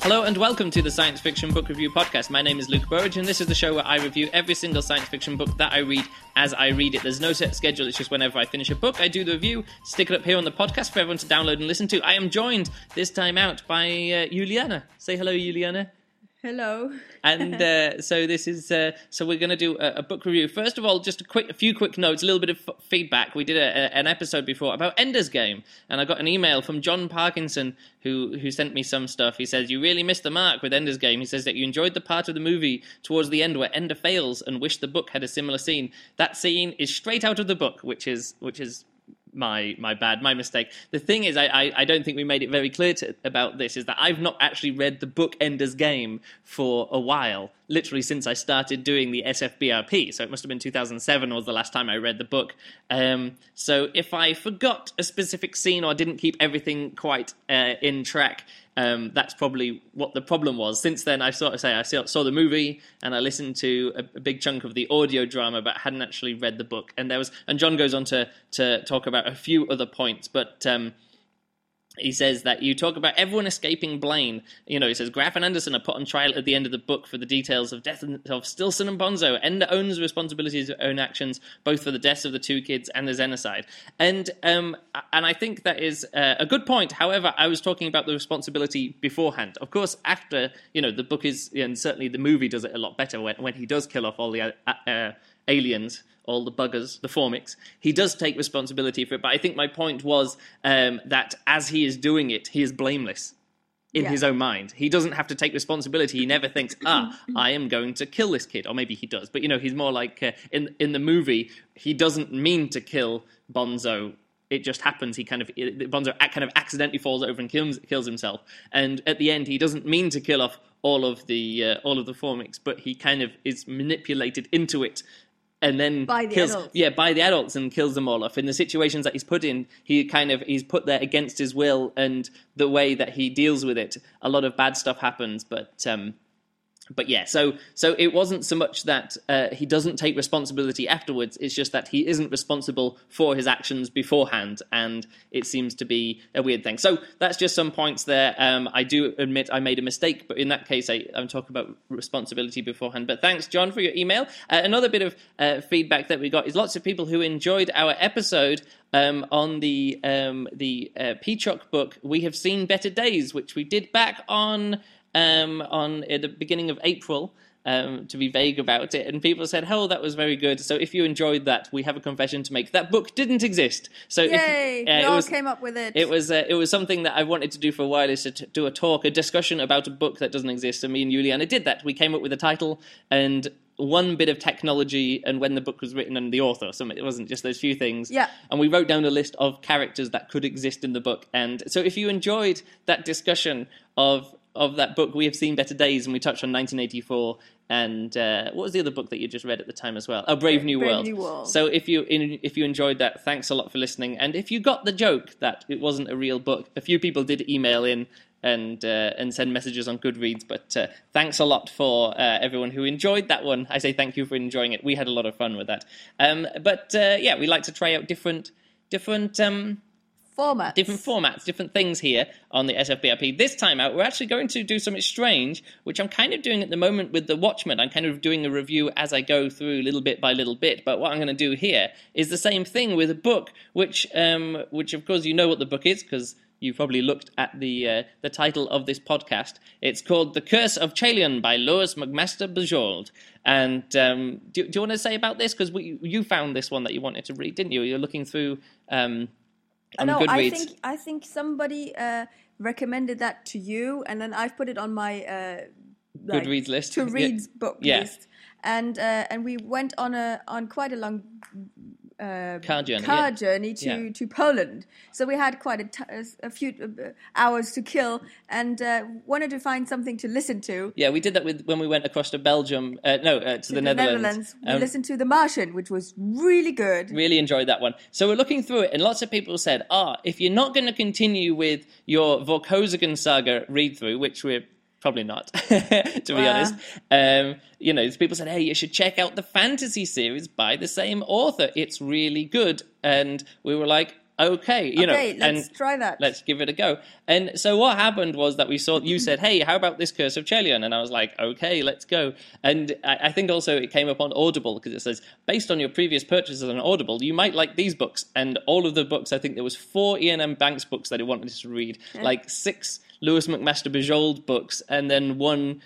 Hello and welcome to the Science Fiction Book Review Podcast. My name is Luke Burridge and this is the show where I review every single science fiction book that I read as I read it. There's no set schedule, it's just whenever I finish a book, I do the review, stick it up here on the podcast for everyone to download and listen to. I am joined this time out by Juliana. Say hello, Juliana. Hello. And so this is so we're going to do a book review. First of all, just a few quick notes, a little bit of feedback. We did an episode before about Ender's Game, and I got an email from John Parkinson who sent me some stuff. He says, you really missed the mark with Ender's Game. He says that you enjoyed the part of the movie towards the end where Ender fails and wished the book had a similar scene. That scene is straight out of the book, which is my mistake. The thing is, I don't think we made it very clear about this, is that I've not actually read the book Ender's Game for a while, literally since I started doing the SFBRP, so it must have been 2007 was the last time I read the book. So if I forgot a specific scene or didn't keep everything quite in track, that's probably what the problem was. Since then, I saw the movie and I listened to a big chunk of the audio drama, but hadn't actually read the book. And John goes on to talk about a few other points, but he says that you talk about everyone escaping Blaine. He says Graff and Anderson are put on trial at the end of the book for the details of death of Stilson and Bonzo. Ender owns the responsibility of his own actions, both for the deaths of the two kids and the Xenocide. And I think that is a good point. However, I was talking about the responsibility beforehand. Of course, after, the book is, and certainly the movie does it a lot better when he does kill off all the aliens, all the buggers, the Formics, he does take responsibility for it. But I think my point was that as he is doing it, he is blameless in his own mind. He doesn't have to take responsibility. He never thinks, I am going to kill this kid. Or maybe he does. But, he's more like, in the movie, he doesn't mean to kill Bonzo. It just happens. Bonzo kind of accidentally falls over and kills himself. And at the end, he doesn't mean to kill off all of the Formics, but he kind of is manipulated into it. And then by the adults and kills them all off. In the situations that he's put in, he's put there against his will, and the way that he deals with it, a lot of bad stuff happens. But yeah, so it wasn't so much that he doesn't take responsibility afterwards, it's just that he isn't responsible for his actions beforehand, and it seems to be a weird thing. So that's just some points there. I do admit I made a mistake, but in that case I'm talking about responsibility beforehand. But thanks, John, for your email. Another bit of feedback that we got is lots of people who enjoyed our episode on the Peacock book, We Have Seen Better Days, which we did back on at the beginning of April, to be vague about it, and people said, "Oh, that was very good." So if you enjoyed that, we have a confession to make. That book didn't exist. So yay! We all came up with it. It was something that I wanted to do for a while, is to do a discussion about a book that doesn't exist. And me and Juliana did that. We came up with a title and one bit of technology and when the book was written and the author. So it wasn't just those few things. Yeah. And we wrote down a list of characters that could exist in the book. And so if you enjoyed that discussion of that book, We Have Seen Better Days, and we touched on 1984, and what was the other book that you just read at the time as well? Oh, Brave New World. So if you enjoyed that, thanks a lot for listening. And if you got the joke that it wasn't a real book, a few people did email in and send messages on Goodreads, but thanks a lot for everyone who enjoyed that one. I say thank you for enjoying it. We had a lot of fun with that. But we like to try out different formats, different things here on the SFBRP. This time out, we're actually going to do something strange, which I'm kind of doing at the moment with The Watchmen. I'm kind of doing a review as I go through, little bit by little bit. But what I'm going to do here is the same thing with a book, which of course you know what the book is, because you probably looked at the title of this podcast. It's called The Curse of Chalion by Lois McMaster Bujold. And do you want to say about this? Because you found this one that you wanted to read, didn't you? You're looking through on Goodreads. I think somebody recommended that to you, and then I've put it on my Goodreads list, to read book list, and we went on quite a long car journey to Poland. So we had quite a few hours to kill, and wanted to find something to listen to. Yeah, we did that when we went across to Belgium. To the Netherlands. We listened to The Martian, which was really good. Really enjoyed that one. So we're looking through it, and lots of people said, if you're not going to continue with your Vorkosigan saga read-through, which we're probably not, to be honest. People said, hey, you should check out the fantasy series by the same author. It's really good. And we were like, okay, let's try that. Let's give it a go. And so what happened was that you said, hey, how about this Curse of Chelion? And I was like, okay, let's go. And I think also it came up on Audible because it says, based on your previous purchases on Audible, you might like these books. And all of the books, I think there was 4 Iain M. Banks books that he wanted us to read, like 6 Lewis McMaster Bujold books, and then 1...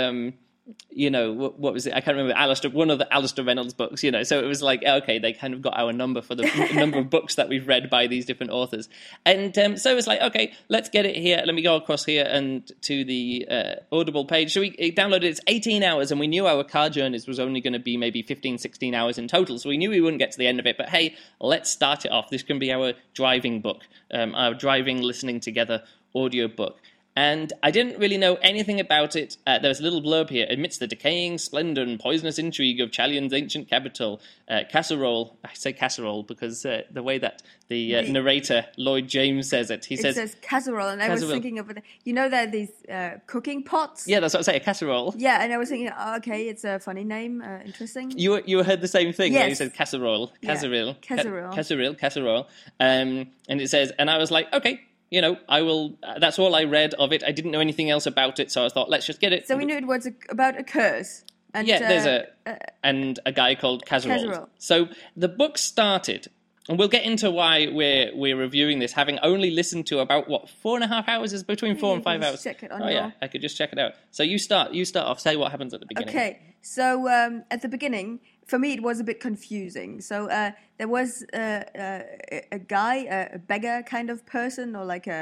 what was it? I can't remember. One of the Alistair Reynolds books, So it was like, okay, they kind of got our number for the number of books that we've read by these different authors. And so it was like, okay, let's get it here. Let me go across here and to the Audible page. So we downloaded it. It's 18 hours, and we knew our car journeys was only going to be maybe 15, 16 hours in total. So we knew we wouldn't get to the end of it. But hey, let's start it off. This can be our driving book, our driving, listening together audio book. And I didn't really know anything about it. There's a little blurb here. Amidst the decaying splendor and poisonous intrigue of Chelion's ancient capital, Casserole, I say casserole because the way that the narrator, Lloyd James, says it, it says casserole, and I was thinking of, that these cooking pots? Yeah, that's what I say, a casserole. Yeah, and I was thinking, okay, it's a funny name, interesting. You heard the same thing when you said casserole, casserole. Casserole. And it says, and I was like, okay, I will. That's all I read of it. I didn't know anything else about it, so I thought, let's just get it. So we knew it was about a curse. And, there's a guy called Casserole. So the book started, and we'll get into why we're reviewing this, having only listened to about 4.5 hours is between 4 and 5 hours. Check it on I could just check it out. So you start off. Say what happens at the beginning. Okay. So at the beginning, for me, it was a bit confusing. So there was a guy, a beggar kind of person, or like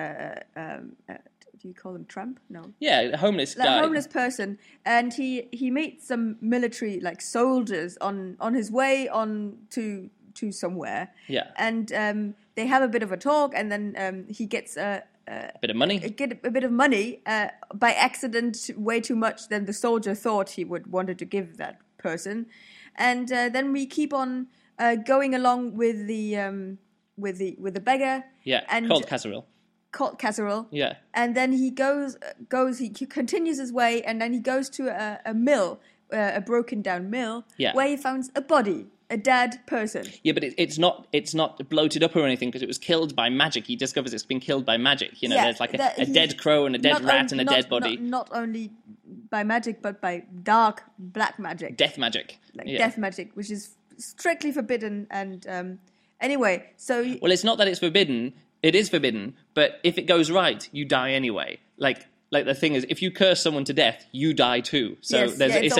do you call him tramp? No. Yeah, a homeless guy. A homeless person, and he meets some military soldiers on his way on to somewhere. Yeah. And they have a bit of a talk, and then he gets a bit of money. Get a bit of money by accident, way too much than the soldier thought he wanted to give that person. And then we keep on going along with the beggar. Yeah, and called Casserole. Yeah. And then he he continues his way, and then he goes to a mill, a broken down mill, where he finds a body, a dead person. Yeah, but it's not bloated up or anything because it was killed by magic. He discovers it's been killed by magic. There's like a dead crow and a dead rat and a dead body. Not only by magic, but by dark, black magic. Death magic. Death magic, which is strictly forbidden. And anyway, so... Well, it's not that it's forbidden. It is forbidden, but if it goes right, you die anyway. Like the thing is, if you curse someone to death, you die too. So there's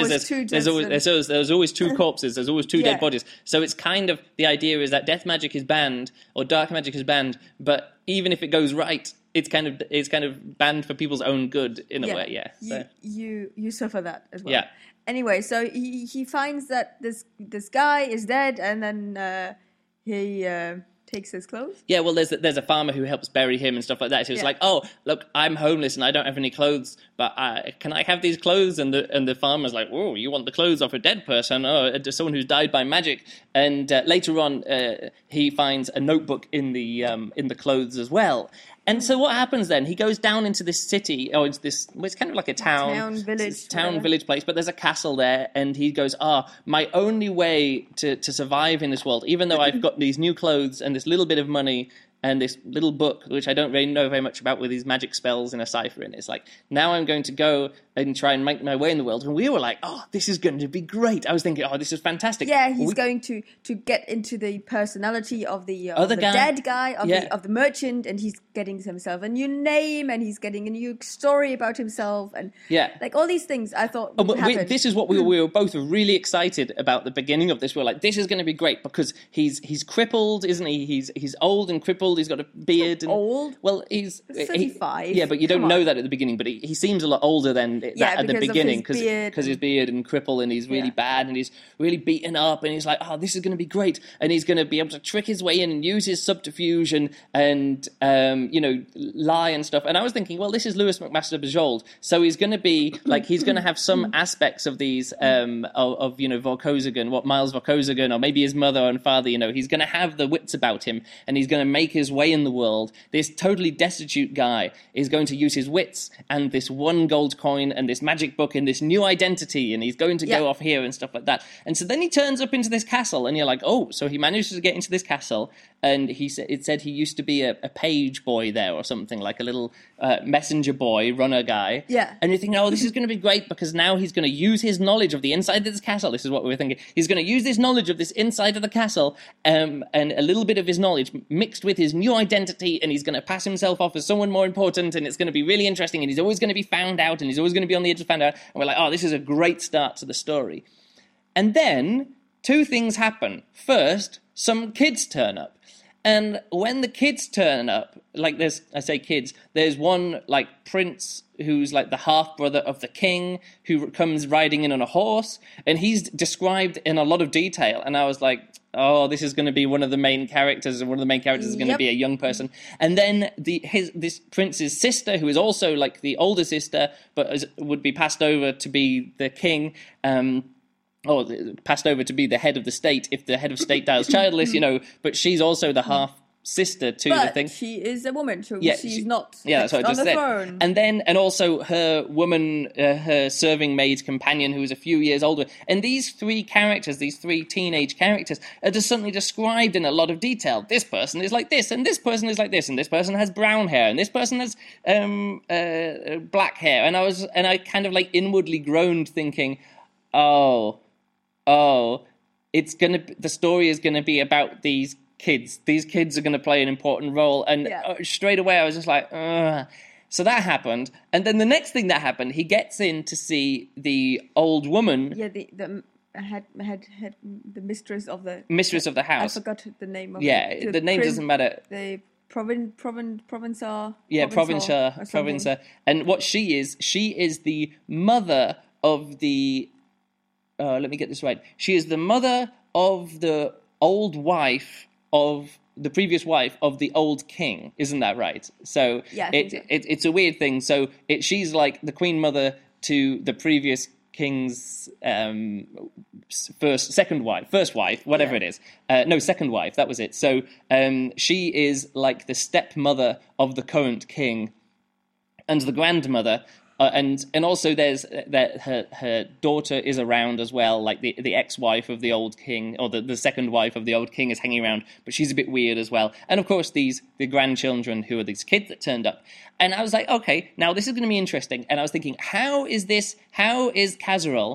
always 2 corpses. There's always 2 dead bodies. So it's kind of, the idea is that death magic is banned or dark magic is banned, but even if it goes right, it's kind of banned for people's own good in a way. Yeah. So. You suffer that as well. Yeah. Anyway, so he finds that this guy is dead, and then he takes his clothes. Yeah, well, there's a farmer who helps bury him and stuff like that. So it's like, oh, look, I'm homeless and I don't have any clothes, but can I have these clothes? And the farmer's like, oh, you want the clothes of a dead person? Oh, someone who's died by magic. And later on, he finds a notebook in the clothes as well. And so what happens then? He goes down into this city, it's kind of like a town village place, but there's a castle there, and he goes, my only way to survive in this world, even though I've got these new clothes and this little bit of money and this little book, which I don't really know very much about, with these magic spells and a cipher in it. It's like, now I'm going to go and try and make my way in the world. And we were like, oh, this is going to be great. I was thinking, oh, this is fantastic. Yeah, he's going to get into the personality of the dead guy, of the merchant, and he's getting himself a new name, and he's getting a new story about himself, and like all these things I thought would happen. This is what we were both really excited about the beginning of this. We were like, this is going to be great, because he's crippled, isn't he? He's old and crippled. He's got a beard. Old? Well, he's 35. Yeah, but you don't know that at the beginning. But he seems a lot older than that at the beginning, because his beard and cripple, and he's really bad, and he's really beaten up, and he's like, oh, this is going to be great, and he's going to be able to trick his way in and use his subterfuge and lie and stuff. And I was thinking, well, this is Lewis McMaster Bujold, so he's going to be like, he's going to have some aspects of these of Vorkosigan, what Miles Vorkosigan, or maybe his mother and father. He's going to have the wits about him, and he's going to make his way in the world, this totally destitute guy is going to use his wits and this one gold coin and this magic book and this new identity, and he's going to go off here and stuff like that. And so then he turns up into this castle, and you're like, oh, so he manages to get into this castle, and it said he used to be a page boy there or something, like a little messenger boy, runner guy. Yeah. And you're thinking, oh, this is going to be great because now he's going to use his knowledge of the inside of this castle. This is what we were thinking. He's going to use this knowledge of this inside of the castle and a little bit of his knowledge mixed with his new identity, and he's going to pass himself off as someone more important, and it's going to be really interesting, and he's always going to be found out, and he's always going to be on the edge of found out. And we're like, oh, this is a great start to the story. And then two things happen. First, some kids turn up. And when the kids turn up, like there's one like prince who's like the half-brother of the king who comes riding in on a horse, and he's described in a lot of detail. And I was like, oh, this is going to be one of the main characters, and one of the main characters is going to be a young person. And then this prince's sister, who is also like the older sister, but would be passed over to be the king, or passed over to be the head of the state if the head of state dies childless, but she's also the half-sister to the thing. She is a woman, so she's not that's what I just on the said. throne. And also her woman, her serving maid companion, who is a few years older. And these three characters, these three teenage characters, are just suddenly described in a lot of detail. This person is like this, and this person is like this, and this person has brown hair, and this person has black hair. And I kind of like inwardly groaned, thinking, oh, the story is gonna be about these kids. These kids are gonna play an important role, and straight away I was just like, ugh. So that happened, and then the next thing that happened, he gets in to see the old woman. Yeah, the mistress of the house. I forgot the name of it. The name doesn't matter. The provencer. Yeah, provencer. And what she is the mother of the. Let me get this right. She is the mother of the old wife of the previous wife of the old king. Isn't that right? So it's a weird thing. So she's like the queen mother to the previous king's second wife, whatever it is. Second wife. That was it. So she is like the stepmother of the current king, and the grandmother. And also there's that her daughter is around as well, like the ex-wife of the old king, or the second wife of the old king is hanging around, but she's a bit weird as well. And of course the grandchildren, who are these kids that turned up. And I was like, okay, now this is going to be interesting. And I was thinking, how is Casserole,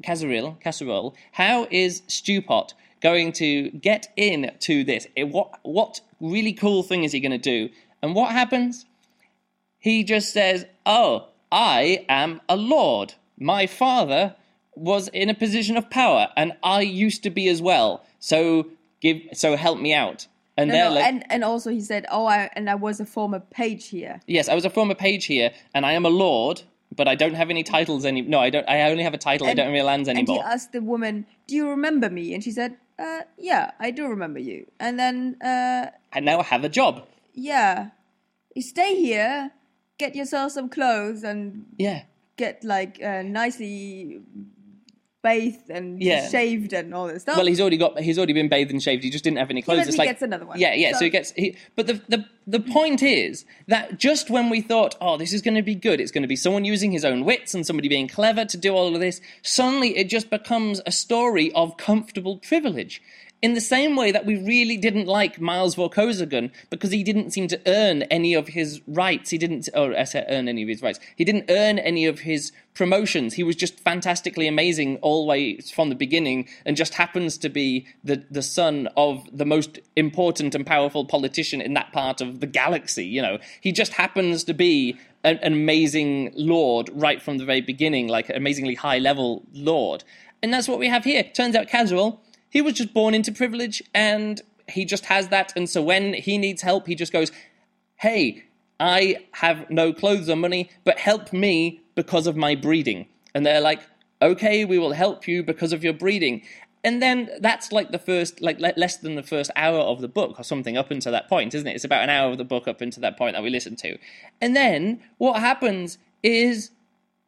how is Stewpot going to get into this? What really cool thing is he going to do? And what happens? He just says, oh, I am a lord. My father was in a position of power, and I used to be as well. So help me out. And and also he said, I was a former page here. Yes, I was a former page here, and I am a lord, but I don't have any titles anymore. No, I don't. I only have a title. I don't have any lands anymore. And he asked the woman, "Do you remember me?" And she said, "Yeah, I do remember you." And then, and now I have a job. Yeah, you stay here. Get yourself some clothes and get like nicely bathed and shaved and all this stuff. Well, he's already been bathed and shaved. He just didn't have any clothes. He gets another one. Yeah. So he gets. But the point is that just when we thought, oh, this is going to be good, it's going to be someone using his own wits and somebody being clever to do all of this, suddenly it just becomes a story of comfortable privilege. In the same way that we really didn't like Miles Vorkosigan because he didn't seem to earn any of his rights. He didn't earn any of his rights. He didn't earn any of his promotions. He was just fantastically amazing all the way from the beginning, and just happens to be the son of the most important and powerful politician in that part of the galaxy. He just happens to be an amazing lord right from the very beginning, like an amazingly high-level lord. And that's what we have here. Turns out Casserole, he was just born into privilege, and he just has that. And so when he needs help, he just goes, hey, I have no clothes or money, but help me because of my breeding. And they're like, okay, we will help you because of your breeding. And then that's like the first, like less than the first hour of the book or something up until that point, isn't it? It's about an hour of the book up until that point that we listened to. And then what happens is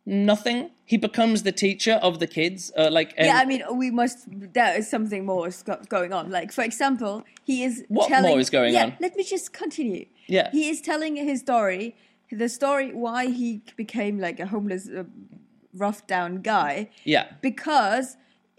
nothing. He becomes the teacher of the kids. There is something more going on. Like, for example, he is more is going on? Let me just continue. Yeah. He is telling his story, the story why he became like a homeless, rough down guy. Yeah. Because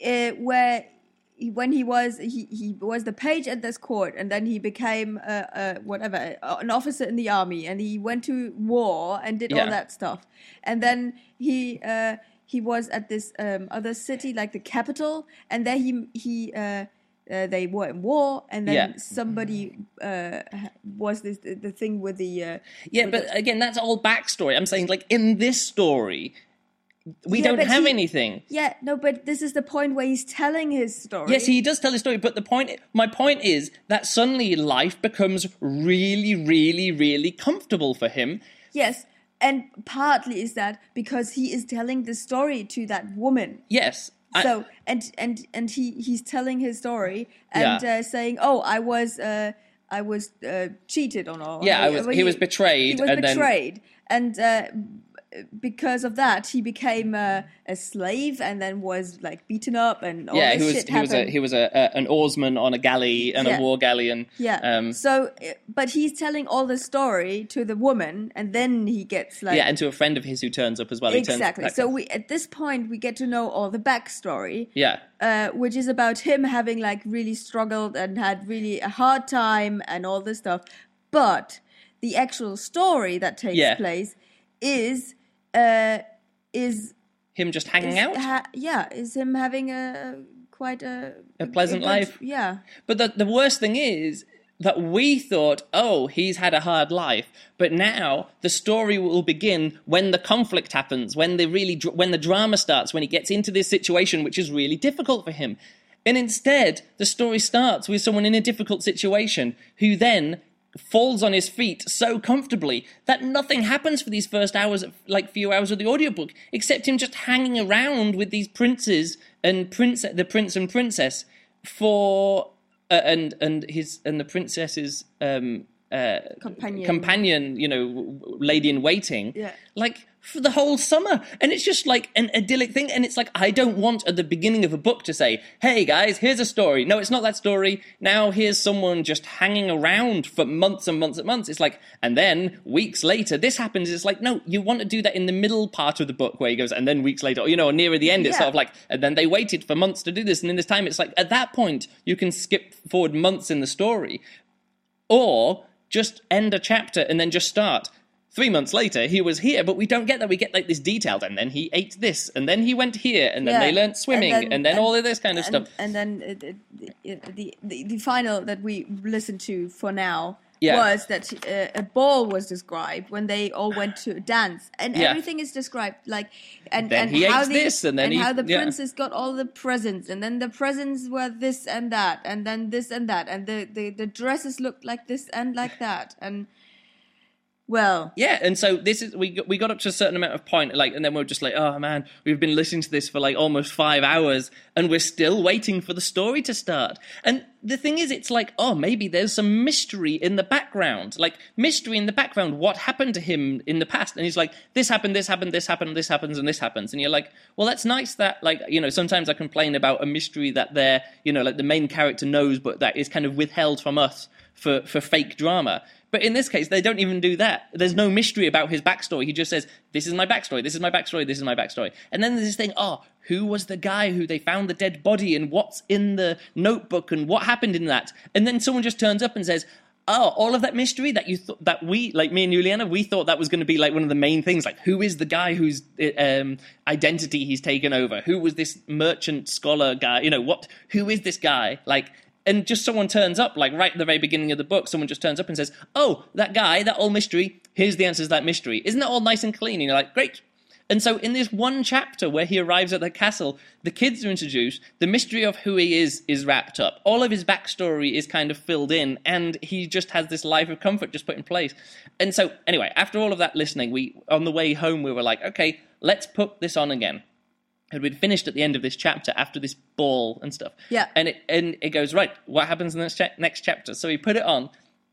when he was the page at this court, and then he became an officer in the army, and he went to war and did all that stuff, and then he was at this other city, like the capital, and there they were in war, and then somebody was the thing with the but again, that's all backstory. I'm saying, like, in this story, we don't have anything. Yeah, no, but this is the point where he's telling his story. Yes, he does tell his story, but my point is that suddenly life becomes really, really, really comfortable for him. Yes, and partly is that because he is telling the story to that woman. Yes. So and he's telling his story and saying, "Oh, I was cheated on." Or he was betrayed. He was betrayed, and because of that, he became a slave, and then was like beaten up, and all this shit happened. He was an oarsman on a galley and a war galleon. Yeah. So, but he's telling all the story to the woman, and then he gets like and to a friend of his who turns up as well. Exactly. So at this point we get to know all the backstory. Yeah. Which is about him having like really struggled and had really a hard time and all this stuff, but the actual story that takes place is him just hanging out. Is him having a pleasant life. Yeah. But the worst thing is that we thought, oh, he's had a hard life, but now the story will begin when the conflict happens, when the drama starts, when he gets into this situation which is really difficult for him. And instead, the story starts with someone in a difficult situation who then falls on his feet so comfortably that nothing happens for these first few hours of the audiobook, except him just hanging around with these princes and the prince and princess for and the princess's companion, lady in waiting, like for the whole summer. And it's just like an idyllic thing. And it's like, I don't want at the beginning of a book to say, hey guys, here's a story. No, it's not that story. Now here's someone just hanging around for months and months and months. It's like, and then weeks later, this happens. It's like, no, you want to do that in the middle part of the book where he goes, and then weeks later, or nearer the end, it's sort of like, and then they waited for months to do this. And in this time, it's like, at that point, you can skip forward months in the story, or just end a chapter and then just start. 3 months later, he was here, but we don't get that. We get like this detailed, and then he ate this, and then he went here, and then they learned swimming, and then all of this kind of stuff. And then the final that we listened to for now was that a ball was described when they all went to a dance, and everything is described like and he how ate this, and then how the princess got all the presents, and then the presents were this and that, and then this and that, and the dresses looked like this and like that, and. Well, and so this is we got up to a certain amount of point, like, and then we're just like, oh man, we've been listening to this for like almost 5 hours, and we're still waiting for the story to start. And the thing is, it's like, oh, maybe there's some mystery in the background, what happened to him in the past. And he's like, this happened, this happened, this happened, this happens, and this happens. And you're like, well, that's nice that, like, sometimes I complain about a mystery that they're, like the main character knows, but that is kind of withheld from us for fake drama. But in this case, they don't even do that. There's no mystery about his backstory. He just says, this is my backstory, this is my backstory, this is my backstory. And then there's this thing, who was the guy who they found the dead body, and what's in the notebook, and what happened in that? And then someone just turns up and says, all of that mystery that that we, like me and Juliana, we thought that was going to be like one of the main things. Like, who is the guy whose identity he's taken over? Who was this merchant scholar guy? Who is this guy? Like, and just someone turns up, like right at the very beginning of the book, someone just turns up and says, oh, that guy, that old mystery, here's the answers to that mystery. Isn't that all nice and clean? And you're like, great. And so in this one chapter where he arrives at the castle, the kids are introduced, the mystery of who he is wrapped up. All of his backstory is kind of filled in, and he just has this life of comfort just put in place. And so, anyway, after all of that listening, on the way home, we were like, okay, let's put this on again. And we'd finished at the end of this chapter after this ball and stuff. Yeah. And it goes, right, what happens in the next chapter? So we put it on,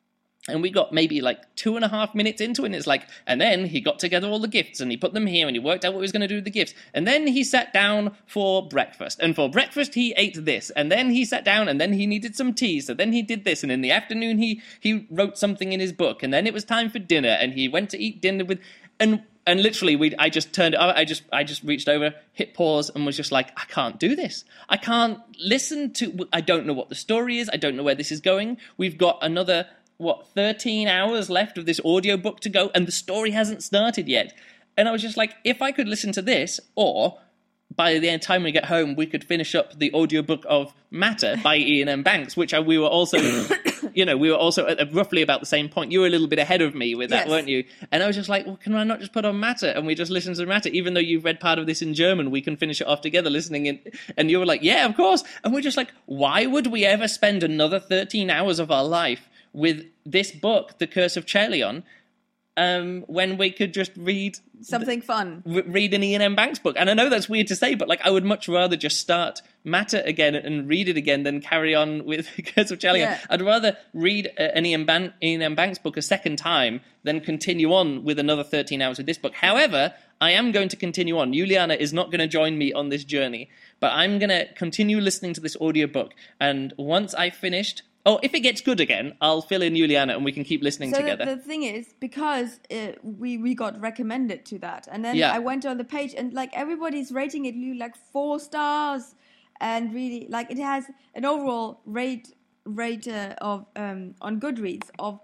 And we got maybe like 2.5 minutes into it, and it's like, and then he got together all the gifts, and he put them here, and he worked out what he was going to do with the gifts. And then he sat down for breakfast, and for breakfast he ate this, and then he sat down, and then he needed some tea, so then he did this, and in the afternoon he wrote something in his book, and then it was time for dinner, and he went to eat dinner with, and literally I just turned it, I just reached over, hit pause, and was just like, I can't do this. I can't listen to, I don't know what the story is, I don't know where this is going. We've got another 13 hours left of this audiobook to go, and the story hasn't started yet. And I was just like, if I could listen to this, or by the time we get home, we could finish up the audiobook of Matter by Iain M. Banks, which we were also, we were also at roughly about the same point. You were a little bit ahead of me with that, yes. Weren't you? And I was just like, well, can I not just put on Matter? And we just listen to Matter. Even though you've read part of this in German, we can finish it off together listening in. And you were like, yeah, of course. And we're just like, why would we ever spend another 13 hours of our life with this book, The Curse of Caerleon, when we could just read something fun, read an Iain M. Banks book? And I know that's weird to say, but like I would much rather just start Matter again and read it again than carry on with The Curse of Caerleon. Yeah. I'd rather read an Iain M. Banks book a second time than continue on with another 13 hours with this book. However, I am going to continue on. Juliana is not going to join me on this journey, but I'm going to continue listening to this audiobook. And once I've finished, if it gets good again, I'll fill in Juliana and we can keep listening together. So the thing is, because we got recommended to that, and then I went on the page, and like everybody's rating it like 4 stars, and really like it has an overall rate of on Goodreads of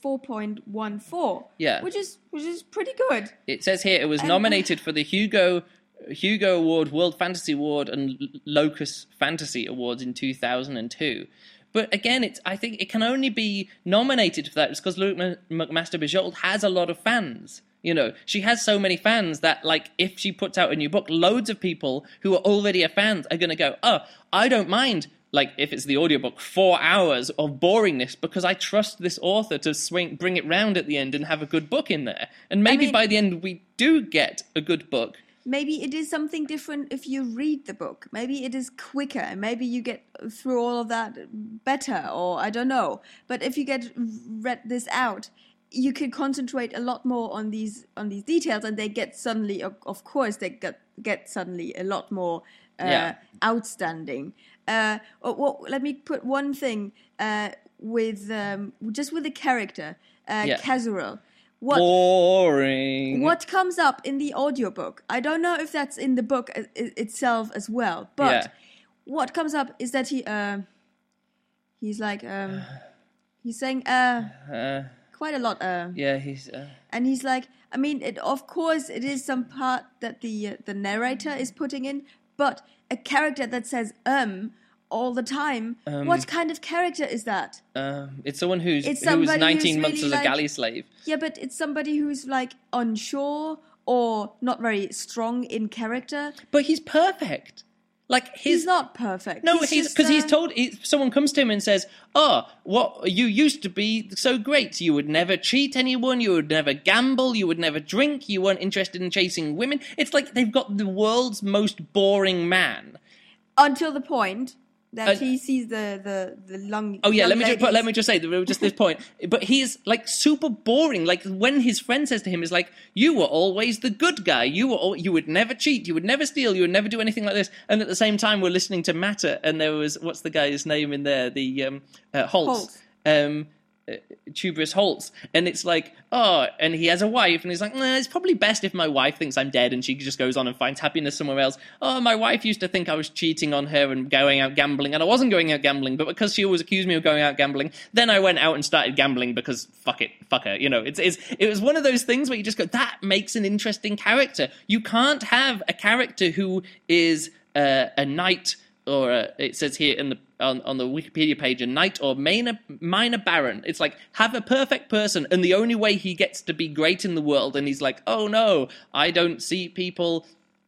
4.14. Yeah, which is pretty good. It says here it was nominated for the Hugo Award, World Fantasy Award, and Locus Fantasy Awards in 2002. But again, I think it can only be nominated for that just because Luke McMaster-Bujold has a lot of fans. She has so many fans that, like, if she puts out a new book, loads of people who are already fans are going to go, oh, I don't mind, like, if it's the audiobook, 4 hours of boringness because I trust this author to bring it round at the end and have a good book in there. And maybe by the end we do get a good book. Maybe it is something different if you read the book. Maybe it is quicker. Maybe you get through all of that better, or I don't know. But if you read this out, you can concentrate a lot more on these details, and they get suddenly, of course, they get suddenly a lot more outstanding. Let me put one thing with the character, Casural. Boring. What comes up in the audiobook? I don't know if that's in the book itself as well, but what comes up is that he's like he's saying quite a lot. And he's like, I mean, of course it is some part that the narrator is putting in, but a character that says all the time. What kind of character is that? It's someone who's 19 months really as a galley slave. Yeah, but it's somebody who's like unsure or not very strong in character. But he's perfect. Like he's not perfect. No, he's told. Someone comes to him and says, "Oh, what you used to be so great. You would never cheat anyone. You would never gamble. You would never drink. You weren't interested in chasing women." It's like they've got the world's most boring man until the point that he sees the long. Oh yeah, let me just say just this point. But he's like super boring. Like when his friend says to him, "Is like you were always the good guy. You would never cheat. You would never steal. You would never do anything like this." And at the same time, we're listening to Matter, and there was what's the guy's name in there? The Holtz. Tuberous Holtz, and it's like, and he has a wife, and he's like, it's probably best if my wife thinks I'm dead and she just goes on and finds happiness somewhere else. My wife used to think I was cheating on her and going out gambling, and I wasn't going out gambling, but because she always accused me of going out gambling, then I went out and started gambling because fuck her. It was one of those things where you just go, that makes an interesting character. You can't have a character who is a knight, or it says here on the Wikipedia page, a knight or minor baron. It's like, have a perfect person, and the only way he gets to be great in the world, and he's like, oh no, I don't see people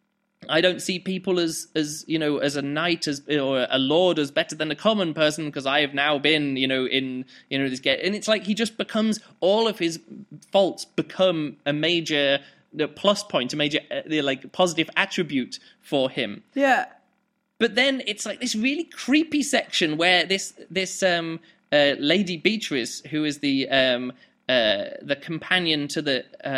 as as a knight or a lord as better than a common person because I have now been in this game. And it's like he just becomes, all of his faults become a major plus point, a major positive attribute for him. Yeah. But then it's like this really creepy section where this Lady Beatrice, who is the companion to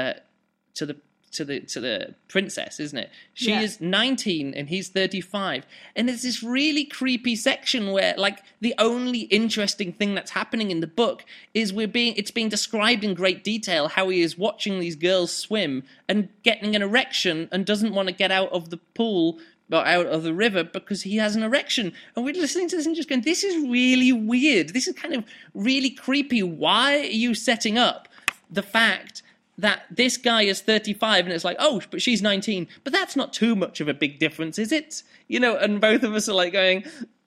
the princess, isn't it? She is 19 and he's 35. And there's this really creepy section where, like, the only interesting thing that's happening in the book is it's being described in great detail how he is watching these girls swim and getting an erection and doesn't want to get out of the pool or out of the river because he has an erection. And we're listening to this and just going, this is really weird. This is kind of really creepy. Why are you setting up the fact that this guy is 35 and it's like, oh, but she's 19. But that's not too much of a big difference, is it? You know, and both of us are like going,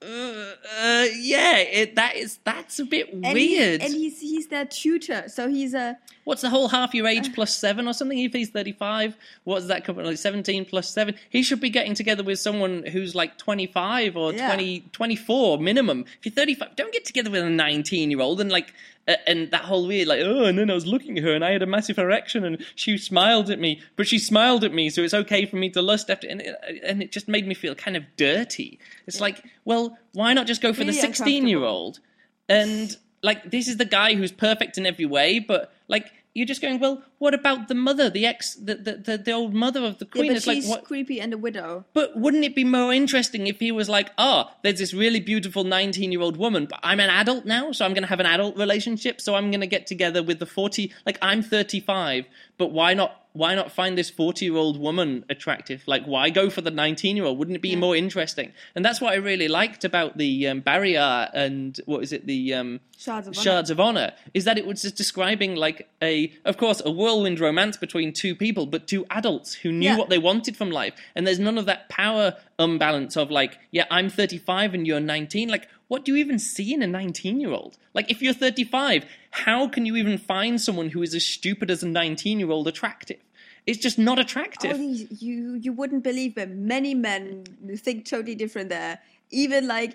that's a bit weird. And he's their tutor, so he's a... What's the whole half your age plus 7 or something? If he's 35, what does that come like 17 plus 7? He should be getting together with someone who's like 25 or 24 minimum. If you're 35, don't get together with a 19-year-old and like... and that whole weird, like, oh, and then I was looking at her and I had a massive erection and she smiled at me, but she smiled at me, so it's okay for me to lust after, and it just made me feel kind of dirty. It's like, well, why not just go for the 16-year-old? And, like, this is the guy who's perfect in every way, but, like, you're just going, well, what about the mother, the old mother of the queen? Yeah, but it's she's like, what? Creepy and a widow. But wouldn't it be more interesting if he was like, there's this really beautiful 19-year-old woman, but I'm an adult now, so I'm going to have an adult relationship, so I'm going to get together with the 40, like, I'm 35, but why not find this 40-year-old woman attractive? Like, why go for the 19-year-old? Wouldn't it be more interesting? And that's what I really liked about the barrier and, what is it, the Shards of Honor, is that it was just describing, like, of course, a whirlwind romance between two people, but two adults who knew what they wanted from life. And there's none of that power imbalance of, like, I'm 35 and you're 19. Like, what do you even see in a 19-year-old? Like, if you're 35, how can you even find someone who is as stupid as a 19-year-old attractive? It's just not attractive. You wouldn't believe it. Many men think totally different there. Even like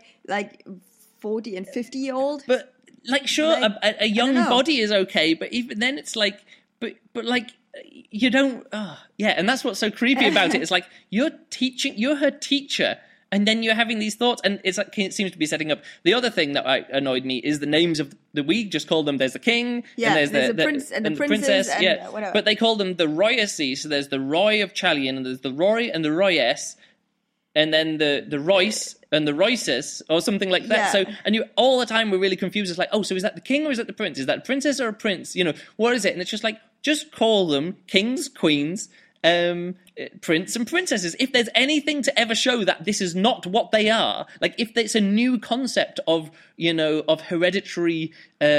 40 and 50-year-old. But, like, sure, like, a young body is okay, but even then it's like, but like, you don't, and that's what's so creepy about it. It's like, you're her teacher, and then you're having these thoughts, and it seems to be setting up. The other thing that annoyed me is the names of we just call them. There's the king, and there's the prince and the princess, and whatever. But they call them the royalty. So there's the Roy of Chalion, and there's the Roy and the Royess, and then the Royce and the Royces, or something like that. So, and you all the time we're really confused. It's like, so is that the king or is that the prince? Is that a princess or a prince? You know, what is it? And it's just like, just call them kings, queens, prince and princesses. If there's anything to ever show that this is not what they are, like if it's a new concept of, of hereditary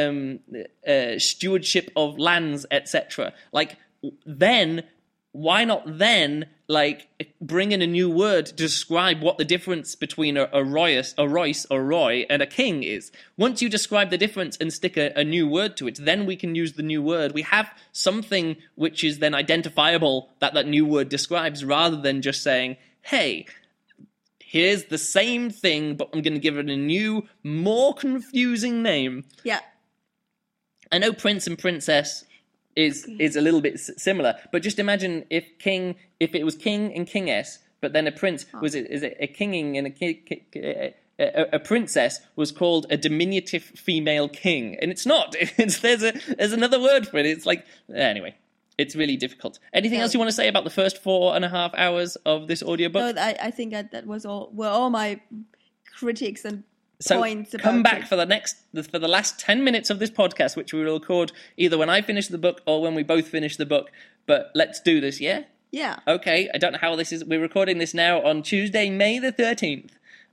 stewardship of lands, etc., like then why not then like bring in a new word to describe what the difference between a Royce, or Roy, and a king is? Once you describe the difference and stick a new word to it, then we can use the new word. We have something which is then identifiable that new word describes, rather than just saying, hey, here's the same thing, but I'm going to give it a new, more confusing name. Yeah. I know prince and princess is a little bit similar, but just imagine if it was king and kingess, but then a prince is it a kinging and a princess was called a diminutive female king, and it's not. There's another word for it. It's like, anyway, it's really difficult. Anything else you want to say about the first 4.5 hours of this audiobook? No, I think that was all my critics and so points about come back for the last 10 minutes of this podcast, which we will record either when I finish the book or when we both finish the book. But let's do this, yeah? Yeah. Okay, I don't know how this is. We're recording this now on Tuesday, May the 13th.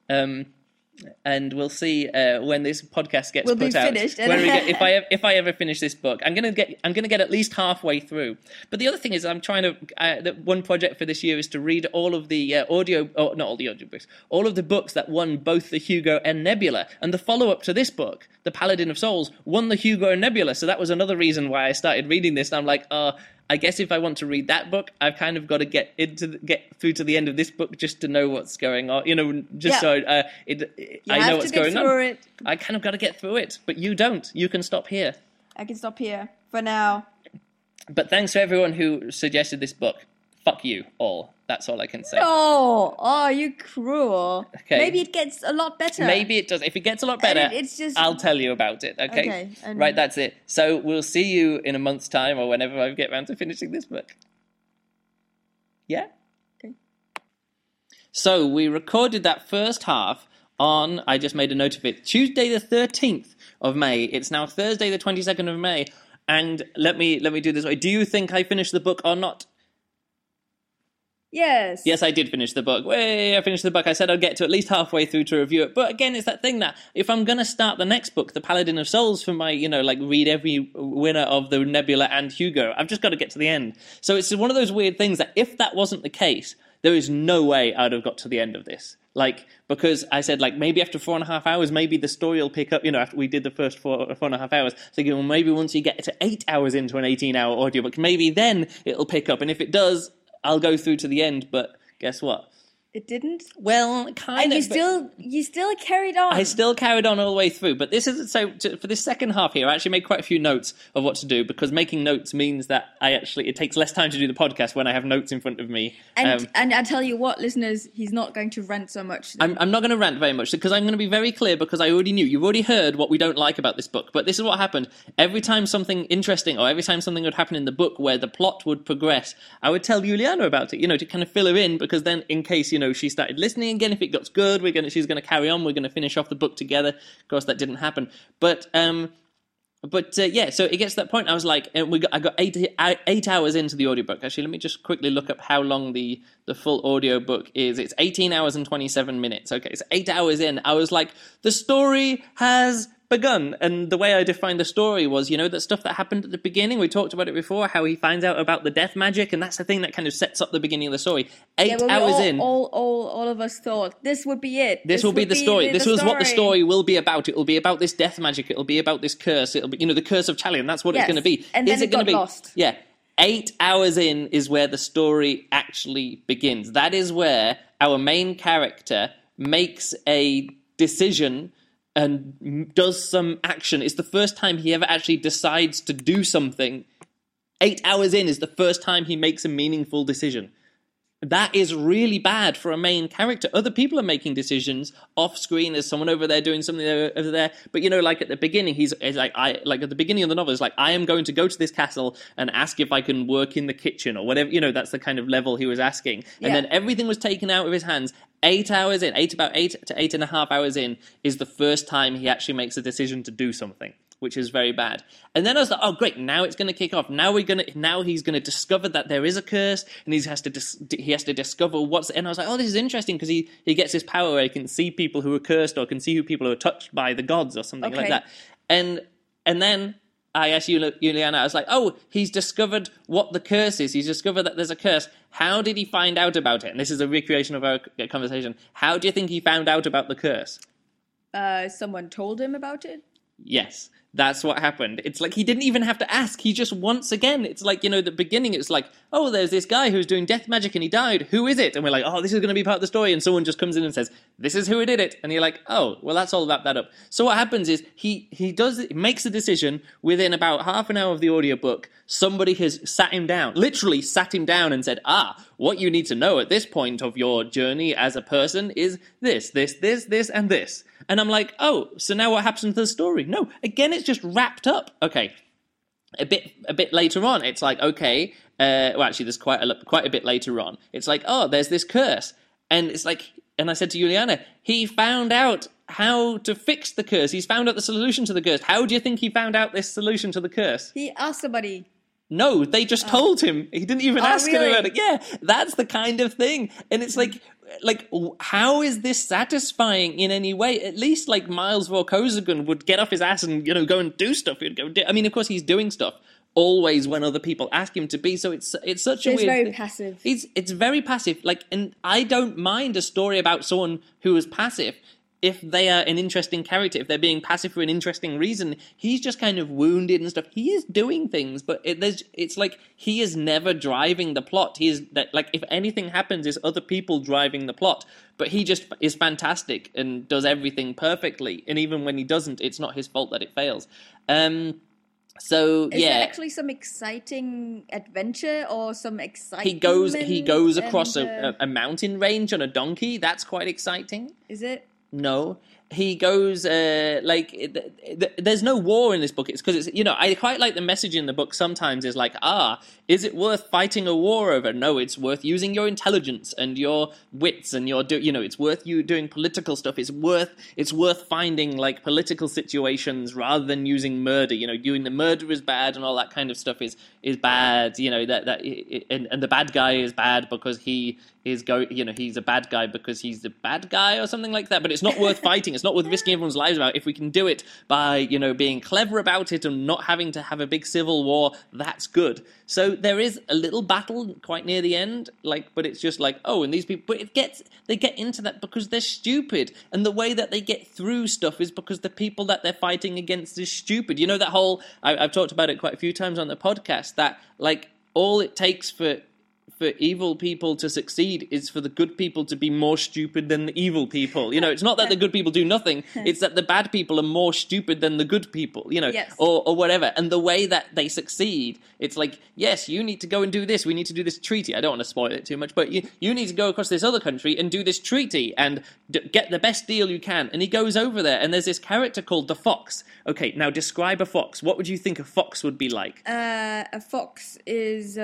And we'll see when this podcast gets put out. Finished. If I ever finish this book, I'm gonna get at least halfway through. But the other thing is, I'm trying to. One project for this year is to read all of the not all the audiobooks, all of the books that won both the Hugo and Nebula. And the follow-up to this book, The Paladin of Souls, won the Hugo and Nebula. So that was another reason why I started reading this. And I'm like, I guess if I want to read that book, I've kind of got to get through to the end of this book just to know what's going on. So I know what's going on. I kind of got to get through it, but you don't. You can stop here. I can stop here for now. But thanks to everyone who suggested this book. fuck you all. That's all I can say. Oh, you cruel. Okay. Maybe it gets a lot better. Maybe it does. If it gets a lot better, I'll tell you about it, okay? Right, that's it. So we'll see you in a month's time or whenever I get around to finishing this book. Yeah? Okay. So we recorded that first half on, I just made a note of it, Tuesday the 13th of May. It's now Thursday the 22nd of May. And let me do this way. Do you think I finished the book or not? Yes. Yes, I did finish the book. I finished the book. I said I'd get to at least halfway through to review it. But again, it's that thing that if I'm going to start the next book, The Paladin of Souls, for my, read every winner of the Nebula and Hugo, I've just got to get to the end. So it's one of those weird things that if that wasn't the case, there is no way I'd have got to the end of this. Because I said, maybe after 4.5 hours, maybe the story will pick up, after we did the first 4.5 hours. Thinking, well, maybe once you get to 8 hours into an 18-hour audiobook, maybe then it'll pick up. And if it does, I'll go through to the end, but guess what? It didn't? Well, kind of. And you still carried on. I still carried on all the way through, but this is for this second half here, I actually made quite a few notes of what to do, because making notes means that it takes less time to do the podcast when I have notes in front of me. And I tell you what, listeners, he's not going to rant so much. I'm not going to rant very much, because I'm going to be very clear, because I already knew. You've already heard what we don't like about this book, but this is what happened. Every time something interesting, or every time something would happen in the book where the plot would progress, I would tell Juliana about it, to kind of fill her in, because then in case, she started listening again, if it got good, she's going to carry on, we're going to finish off the book together. Of course, that didn't happen. But yeah, so it gets to that point. I was like, I got 8 hours into the audiobook. Actually, let me just quickly look up how long the full audiobook is. It's 18 hours and 27 minutes. Okay, so 8 hours in, I was like, the story has begun. And the way I defined the story was, that stuff that happened at the beginning, we talked about it before, how he finds out about the death magic, and that's the thing that kind of sets up the beginning of the story. 8 hours in. All of us thought, this would be it. This will be the story. This was what the story will be about. It will be about this death magic. It will be about this curse. It'll be, the curse of Chalion. That's what it's going to be. And then it got lost. Yeah. 8 hours in is where the story actually begins. That is where our main character makes a decision and does some action. It's the first time he ever actually decides to do something. 8 hours in is the first time he makes a meaningful decision. That is really bad for a main character. Other people are making decisions off screen. There's someone over there doing something over there. But at the beginning, he's like at the beginning of the novel, it's like, I am going to go to this castle and ask if I can work in the kitchen or whatever. That's the kind of level he was asking. And then everything was taken out of his hands. 8 hours in, about 8 to 8.5 hours in, is the first time he actually makes a decision to do something, which is very bad. And then I was like, oh great, now it's going to kick off. Now he's going to discover that there is a curse, and he has to discover what's. And I was like, oh, this is interesting, because he gets this power where he can see people who are cursed, or can see who people who are touched by the gods or something like that. And then I asked Juliana, I was like, oh, he's discovered what the curse is. He's discovered that there's a curse. How did he find out about it? And this is a recreation of our conversation. How do you think he found out about the curse? Someone told him about it? Yes. That's what happened. It's like he didn't even have to ask. He just once again, it's like, the beginning, it's like, oh, there's this guy who's doing death magic and he died. Who is it? And we're like, oh, this is going to be part of the story. And someone just comes in and says, this is who did it. And you're like, oh, well, that's all wrapped that up. So what happens is he makes a decision within about half an hour of the audiobook. Somebody has literally sat him down and said, what you need to know at this point of your journey as a person is this, and this. And I'm like, oh, so now what happens to the story? No, again, it's just wrapped up. Okay, a bit later on, it's like, okay, actually, there's quite a bit later on. It's like, oh, there's this curse, and it's like, and I said to Juliana, he found out how to fix the curse. He's found out the solution to the curse. How do you think he found out this solution to the curse? He asked somebody. No, they just told him. He didn't even ask him about it. Yeah, that's the kind of thing. And it's like, how is this satisfying in any way? At least, Miles Vorkosigan would get off his ass and, go and do stuff. He'd go. I mean, of course, he's doing stuff always when other people ask him to be. So it's such a weird. It's very passive. It's very passive. And I don't mind a story about someone who is passive if they are an interesting character, if they're being passive for an interesting reason. He's just kind of wounded and stuff. He is doing things, but it's like he is never driving the plot. He is if anything happens, it's other people driving the plot. But he just is fantastic and does everything perfectly. And even when he doesn't, it's not his fault that it fails. So is there actually some exciting adventure or some excitement? He goes across a mountain range on a donkey. That's quite exciting. Is it? No. He goes, there's no war in this book. It's because it's, I quite like the message in the book sometimes is like, is it worth fighting a war over? No, it's worth using your intelligence and your wits and it's worth you doing political stuff. It's worth finding like political situations rather than using murder. Doing the murder is bad and all that kind of stuff is bad. And the bad guy is bad because he's a bad guy because he's the bad guy or something like that. But it's not worth fighting. It's not worth risking everyone's lives about. If we can do it by, being clever about it and not having to have a big civil war, that's good. So there is a little battle quite near the end, but it's just like, and these people, but they get into that because they're stupid. And the way that they get through stuff is because the people that they're fighting against is stupid. That whole, I've talked about it quite a few times on the podcast, that all it takes for evil people to succeed is for the good people to be more stupid than the evil people. It's not that the good people do nothing. It's that the bad people are more stupid than the good people, yes. or whatever. And the way that they succeed, it's like, yes, you need to go and do this. We need to do this treaty. I don't want to spoil it too much, but you need to go across this other country and do this treaty and get the best deal you can. And he goes over there, and there's this character called the Fox. Okay, now describe a fox. What would you think a fox would be like? A fox is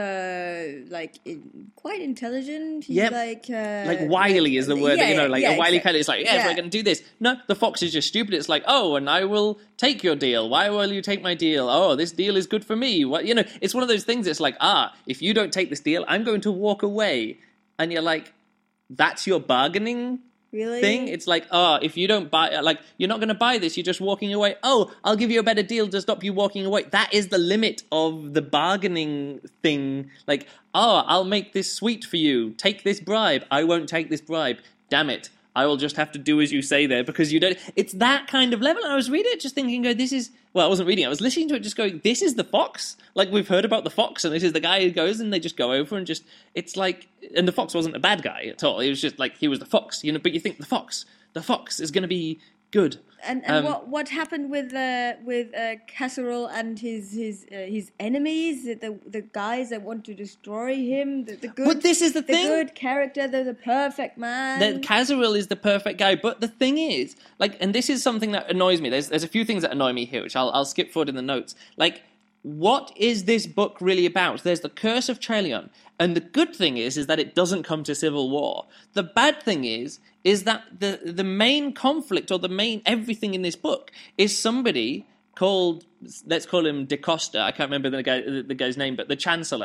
quite intelligent. He's like wily is the word. A wily kind of. It's like, yeah, we're going to do this. No, the fox is just stupid. It's like, and I will take your deal. Why will you take my deal? Oh, this deal is good for me. What it's one of those things. It's like, if you don't take this deal, I'm going to walk away. And you're like, that's your bargaining thing. It's like, if you don't buy, you're not going to buy this, you're just walking away. I'll give you a better deal to stop you walking away. That is the limit of the bargaining thing. Like, I'll make this sweet for you. Take this bribe. I won't take this bribe. Damn it. I will just have to do as you say there because you don't. It's that kind of level. And I was reading it just thinking, this is. Well, I wasn't reading it. I was listening to it just going, this is the fox? Like, we've heard about the fox, and this is the guy who goes, and they just go over and just, it's like, and the fox wasn't a bad guy at all. He was just like, he was the fox, but you think the fox is going to be good. And what happened with Casserole and his enemies, the guys that want to destroy him, the good. But this is the thing. The good character, the perfect man. Casserole is the perfect guy. But the thing is, and this is something that annoys me. There's a few things that annoy me here, which I'll skip forward in the notes. What is this book really about? There's the Curse of Trellion, and the good thing is that it doesn't come to civil war. The bad thing is that the main conflict or the main everything in this book is somebody called, let's call him De Costa. I can't remember the guy's name, but the Chancellor,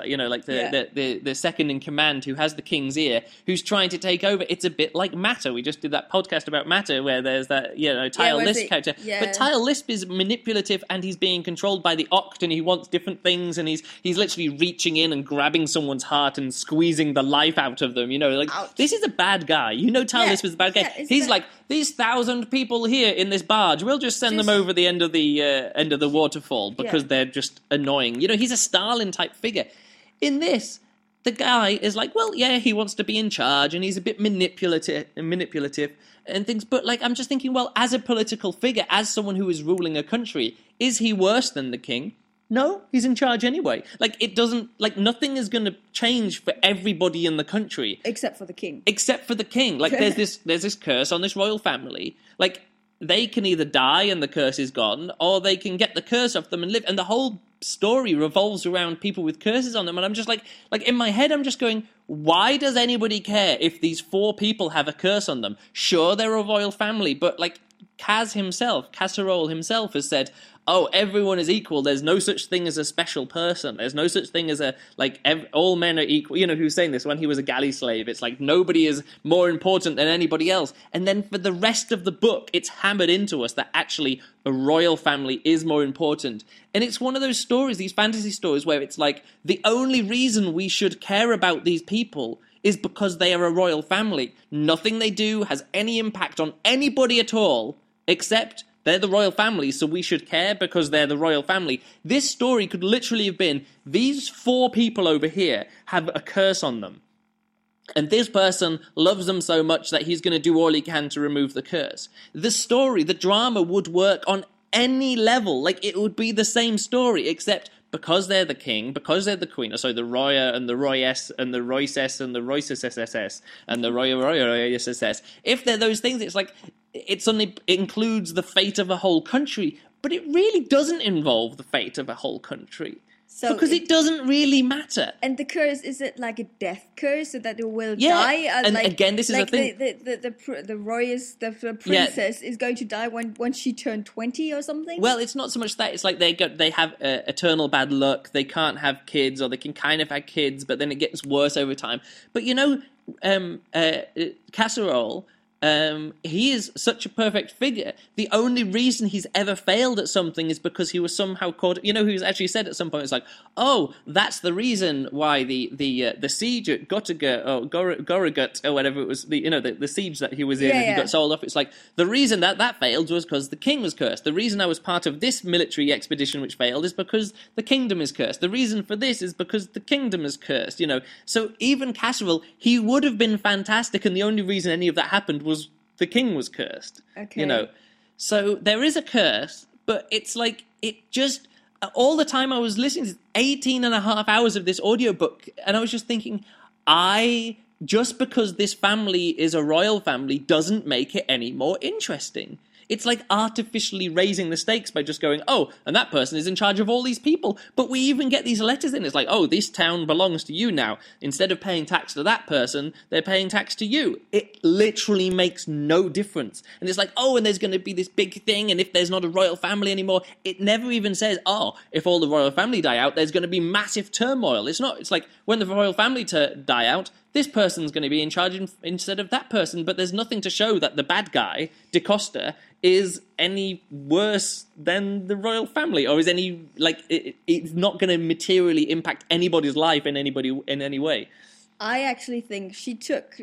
the second in command who has the king's ear, who's trying to take over. It's a bit like Matter. We just did that podcast about Matter where there's that, Tile Lisp character. Yeah. But Tile Lisp is manipulative and he's being controlled by the Oct and he wants different things and he's literally reaching in and grabbing someone's heart and squeezing the life out of them. Ouch. This is a bad guy. Tile Lisp is a bad guy. He's like, these 1,000 people here in this barge, we'll just send them over the end of the waterfall because they're just annoying. He's a Stalin-type figure. In this, the guy is like, well, yeah, he wants to be in charge and he's a bit manipulative and things. But, I'm just thinking, well, as a political figure, as someone who is ruling a country, is he worse than the king? No, he's in charge anyway. It doesn't, nothing is going to change for everybody in the country. Except for the king. There's this curse on this royal family. They can either die and the curse is gone, or they can get the curse off them and live. And the whole story revolves around people with curses on them. And I'm just in my head, I'm just going, why does anybody care if these 4 people have a curse on them? Sure, they're a royal family, but Casserole himself has said, everyone is equal. There's no such thing as a special person. There's no such thing as all men are equal. Who's saying this when he was a galley slave? It's like nobody is more important than anybody else. And then for the rest of the book, it's hammered into us that actually a royal family is more important. And it's one of those stories, these fantasy stories, where it's like the only reason we should care about these people is because they are a royal family. Nothing they do has any impact on anybody at all, except they're the royal family, so we should care because they're the royal family. This story could literally have been, these 4 people over here have a curse on them. And this person loves them so much that he's going to do all he can to remove the curse. The story, the drama would work on any level. Like, it would be the same story, except because they're the king, because they're the queen, so the Roya and the Royess and the Royces and the Royces and the Royesses. If they're those things, it's like it suddenly includes the fate of a whole country, but it really doesn't involve the fate of a whole country. So because it doesn't really matter. And the curse, is it like a death curse so that it will die? And like, again, this is like the thing. The Royas, the princess, is going to die when she turned 20 or something? Well, it's not so much that. It's like they have eternal bad luck. They can't have kids, or they can kind of have kids, but then it gets worse over time. But Casserole... he is such a perfect figure. The only reason he's ever failed at something is because he was somehow caught. He was actually said at some point, it's like, oh, that's the reason why the siege at Goragut or whatever it was, the siege that he was in and he got sold off. It's like the reason that failed was because the king was cursed. The reason I was part of this military expedition which failed is because the kingdom is cursed. The reason for this is because the kingdom is cursed. So even Casserole, he would have been fantastic, and the only reason any of that happened was the king was cursed. Okay. So there is a curse, but it's like, it just, all the time I was listening to 18 and a half hours of this audiobook, and I was just thinking, just because this family is a royal family doesn't make it any more interesting. It's like artificially raising the stakes by just going, oh, and that person is in charge of all these people. But we even get these letters in. It's like, oh, this town belongs to you now. Instead of paying tax to that person, they're paying tax to you. It literally makes no difference. And it's like, oh, and there's going to be this big thing, and if there's not a royal family anymore, it never even says, oh, if all the royal family die out, there's going to be massive turmoil. It's not. It's like, when the royal family die out, this person's going to be in charge instead of that person, but there's nothing to show that the bad guy, DeCosta, is any worse than the royal family, or is it's not going to materially impact anybody's life in any way. I actually think she took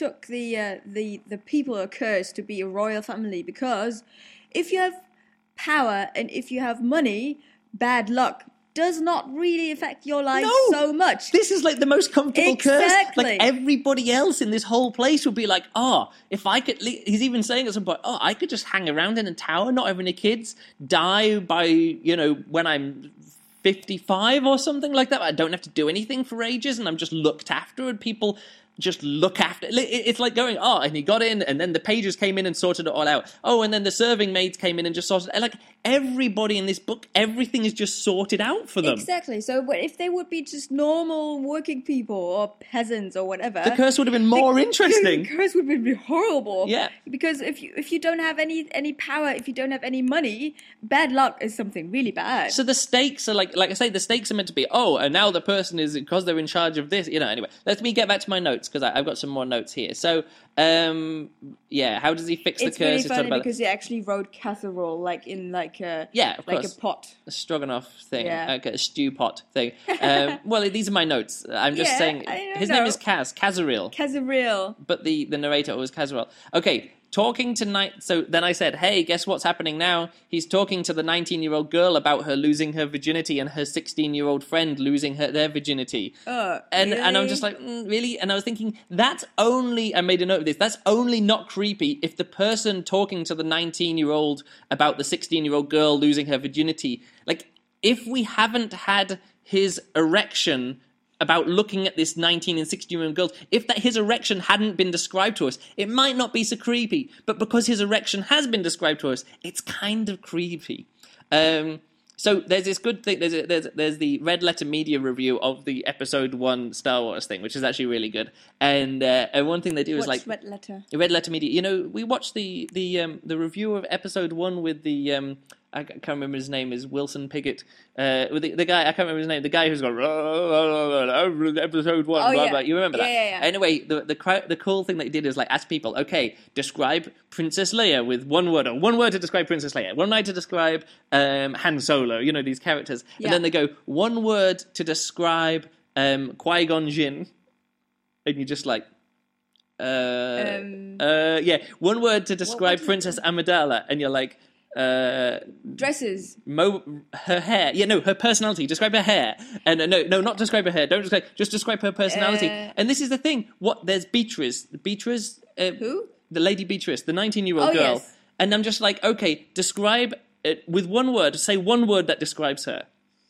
the people are cursed to be a royal family, because if you have power and if you have money, bad luck does not really affect your life so much. This is like the most comfortable curse. Like, everybody else in this whole place would be like, if I could... He's even saying at some point, I could just hang around in a tower, not having any kids, die by, when I'm 55 or something like that. I don't have to do anything for ages, and I'm just looked after, and people just look after. It's like going, and he got in, and then the pages came in and sorted it all out. And then the serving maids came in and just sorted it. Like, everybody in this book, everything is just sorted out for them. Exactly. So if they would be just normal working people or peasants or whatever, the curse would have been more interesting. The curse would have been horrible. Yeah. Because if you don't have any power, if you don't have any money, bad luck is something really bad. So the stakes are like I say, the stakes are meant to be, and now the person is, because they're in charge of this. Anyway, let me get back to my notes, because I've got some more notes here. So, how does he fix the curse? It's really funny because he actually wrote casserole like a pot, a stroganoff thing, like a stew pot thing. Well, these are my notes. I'm just saying his name is Kazaril, but the narrator was Casserole. Okay. Talking to So then I said, hey, guess what's happening now? He's talking to the 19-year-old girl about her losing her virginity and her 16-year-old friend losing their virginity. Really? And I'm just like, really? And I was thinking, I made a note of this, that's only not creepy if the person talking to the 19-year-old about the 16-year-old girl losing her virginity, like, if we haven't had his erection about looking at this 19 and 16-year-old girls, if his erection hadn't been described to us, it might not be so creepy. But because his erection has been described to us, it's kind of creepy. So there's this good thing. There's the Red Letter Media review of the Episode 1 Star Wars thing, which is actually really good. And one thing they do is like Red Letter. Red Letter Media. We watched the review of Episode 1 with the I can't remember his name, is Wilson Piggott. The guy, I can't remember his name, the guy who's gone, episode 1, blah, blah. You remember that? Yeah. Anyway, the cool thing they did is, like, ask people, okay, describe Princess Leia with one word, or one word to describe Princess Leia, one word to describe Han Solo, these characters. Yeah. And then they go, one word to describe Qui-Gon Jinn. And you're just like, one word to describe Princess Amidala. And you're like, dresses. Her hair. Her personality. Describe her hair. And no, not describe her hair. Don't describe. Just describe her personality. And this is the thing. There's Beatrice. Beatrice. Who? The Lady Beatrice, the 19-year-old girl. Yes. And I'm just like, okay, describe with one word, say one word that describes her.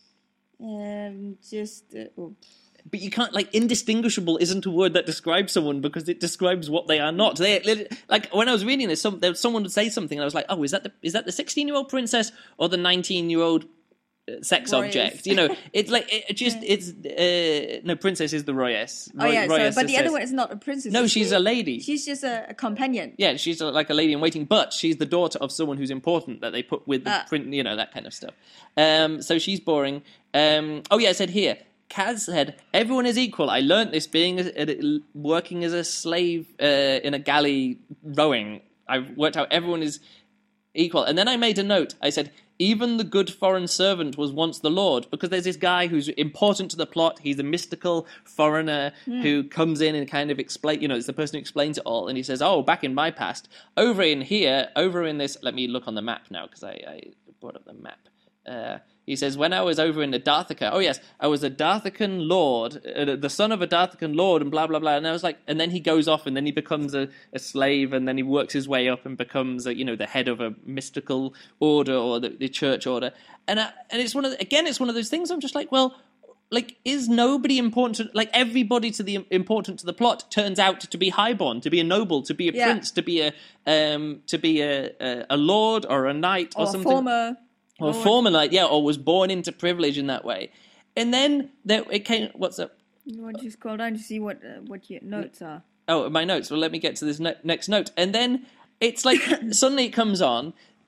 But you can't, like, indistinguishable isn't a word that describes someone because it describes what they are not. Like, when I was reading this, someone would say something and I was like, oh, is that the 16-year-old princess or the 19-year-old sex object? You know, it's like, no, princess is the royess. But the other one is not a princess. No, she's a lady. She's just a companion. Yeah, she's like a lady in waiting, but she's the daughter of someone who's important that they put with the print, you know, that kind of stuff. So she's boring. It said here, Kaz said, everyone is equal. I learnt this working as a slave in a galley rowing. I worked out everyone is equal. And then I made a note. I said, even the good foreign servant was once the Lord, because there's this guy who's important to the plot. He's a mystical foreigner who comes in and kind of explain, you know, it's the person who explains it all. And he says, oh, back in my past, over in this, let me look on the map now, because I brought up the map. He says, when I was over in the Darthica, oh yes, I was a Darthican lord, the son of a Darthican lord, and blah, blah, blah. And I was like, and then he goes off and then he becomes a slave, and then he works his way up and becomes, the head of a mystical order or the church order. And it's one of those things I'm just like, well, like, is nobody important? Like, everybody important to the plot turns out to be highborn, to be a noble, to be a prince, to be a lord or a knight or something. Or former knight, or was born into privilege in that way. And then it came. What's up? Why don't you scroll down to see what your notes are? Oh, my notes. Well, let me get to this next note. And then it's like suddenly it comes on,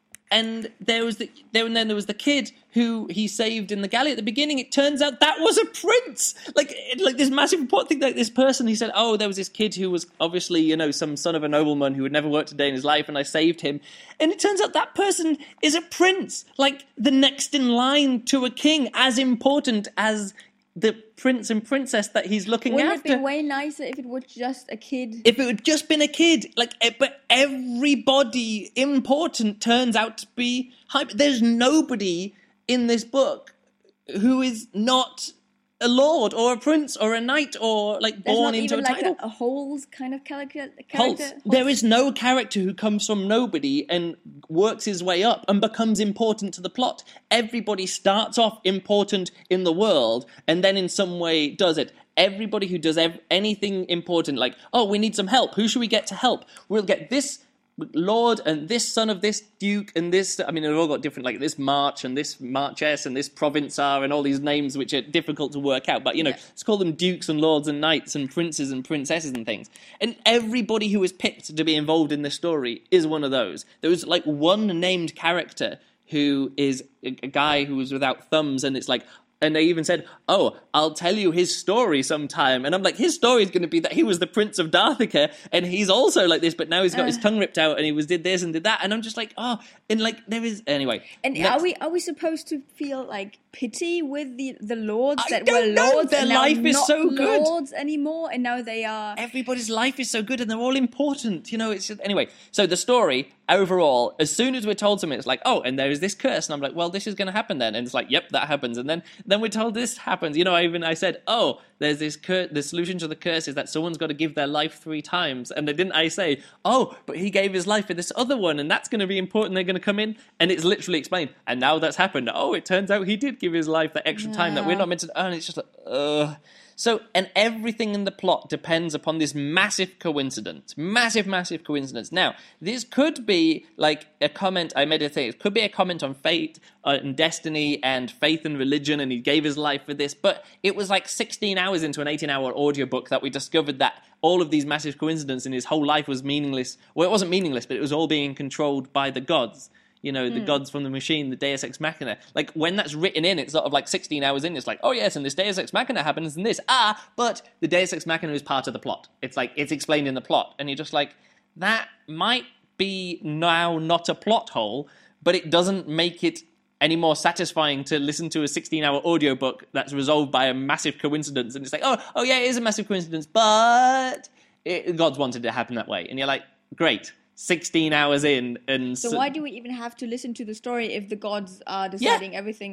and there was the kid who he saved in the galley at the beginning. It turns out that was a prince. Like this massive important thing. Like this person, he said, oh, there was this kid who was obviously, some son of a nobleman who had never worked a day in his life, and I saved him. And it turns out that person is a prince, like the next in line to a king, as important as the prince and princess that he's looking after. Wouldn't it be way nicer if it was just a kid? If it had just been a kid, but everybody important turns out to be hype. There's nobody in this book who is not a lord or a prince or a knight or born into a title. There's not even a Holes kind of character. Holes. There is no character who comes from nobody and works his way up and becomes important to the plot. Everybody starts off important in the world and then in some way does it. Everybody who does anything important, like, oh, we need some help. Who should we get to help? We'll get this lord and this son of this duke and this, they've all got different, like this march and this marchess and this provincar and all these names which are difficult to work out, but let's call them dukes and lords and knights and princes and princesses and things. And everybody who is picked to be involved in this story is one of those. There was like one named character who is a guy who was without thumbs, and it's like, and they even said, oh, I'll tell you his story sometime. And I'm like, his story is going to be that he was the Prince of Darthica, and he's also like this, but now he's got his tongue ripped out, and he did this and did that. And I'm just like, oh, and like there is anyway. And are we supposed to feel like pity with the lords that were lords? Their life is so good. Lords anymore, and now they are. Everybody's life is so good, and they're all important. It's just, anyway. So the story overall, as soon as we're told something, it's like, oh, and there is this curse, and I'm like, well, this is going to happen then, and it's like, yep, that happens, and then we're told this happens. I said, oh, there's this curse. The solution to the curse is that someone's got to give their life 3 times, and then didn't I say, oh, but he gave his life for this other one, and that's going to be important. They're going to come in, and it's literally explained. And now that's happened. Oh, it turns out he did give his life that extra time that we're not meant to. And it's just like, So, and everything in the plot depends upon this massive coincidence. Massive coincidence. Now, this could be like a comment, I made a thing, it could be a comment on fate and destiny and faith and religion, and he gave his life for this, but it was like 16 hours into an 18-hour audiobook that we discovered that all of these massive coincidences in his whole life was meaningless. Well, it wasn't meaningless, but it was all being controlled by the gods. The gods from the machine, the Deus Ex Machina. Like, when that's written in, it's sort of like 16 hours in, it's like, oh yes, and this Deus Ex Machina happens and this. But the Deus Ex Machina is part of the plot. It's like, it's explained in the plot. And you're just like, that might be now not a plot hole, but it doesn't make it any more satisfying to listen to a 16-hour audiobook that's resolved by a massive coincidence. And it's like, oh yeah, it is a massive coincidence, but gods wanted it to happen that way. And you're like, great. 16 hours in, and so why do we even have to listen to the story if the gods are deciding everything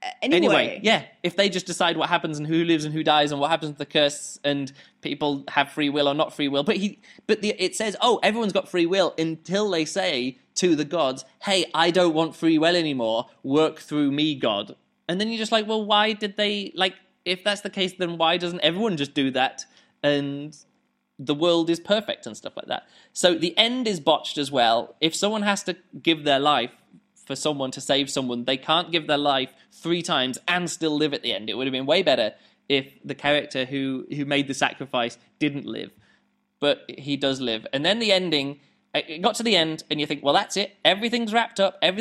anyway. Yeah, if they just decide what happens and who lives and who dies and what happens to the curse and people have free will or not free will. But it says, everyone's got free will until they say to the gods, hey, I don't want free will anymore. Work through me, God. And then you're just like, well, why did they, like, if that's the case, then why doesn't everyone just do that? And the world is perfect and stuff like that. So the end is botched as well. If someone has to give their life for someone to save someone, they can't give their life 3 times and still live at the end. It would have been way better if the character who made the sacrifice didn't live. But he does live. And then the ending, it got to the end and you think, well, that's it. Everything's wrapped up. And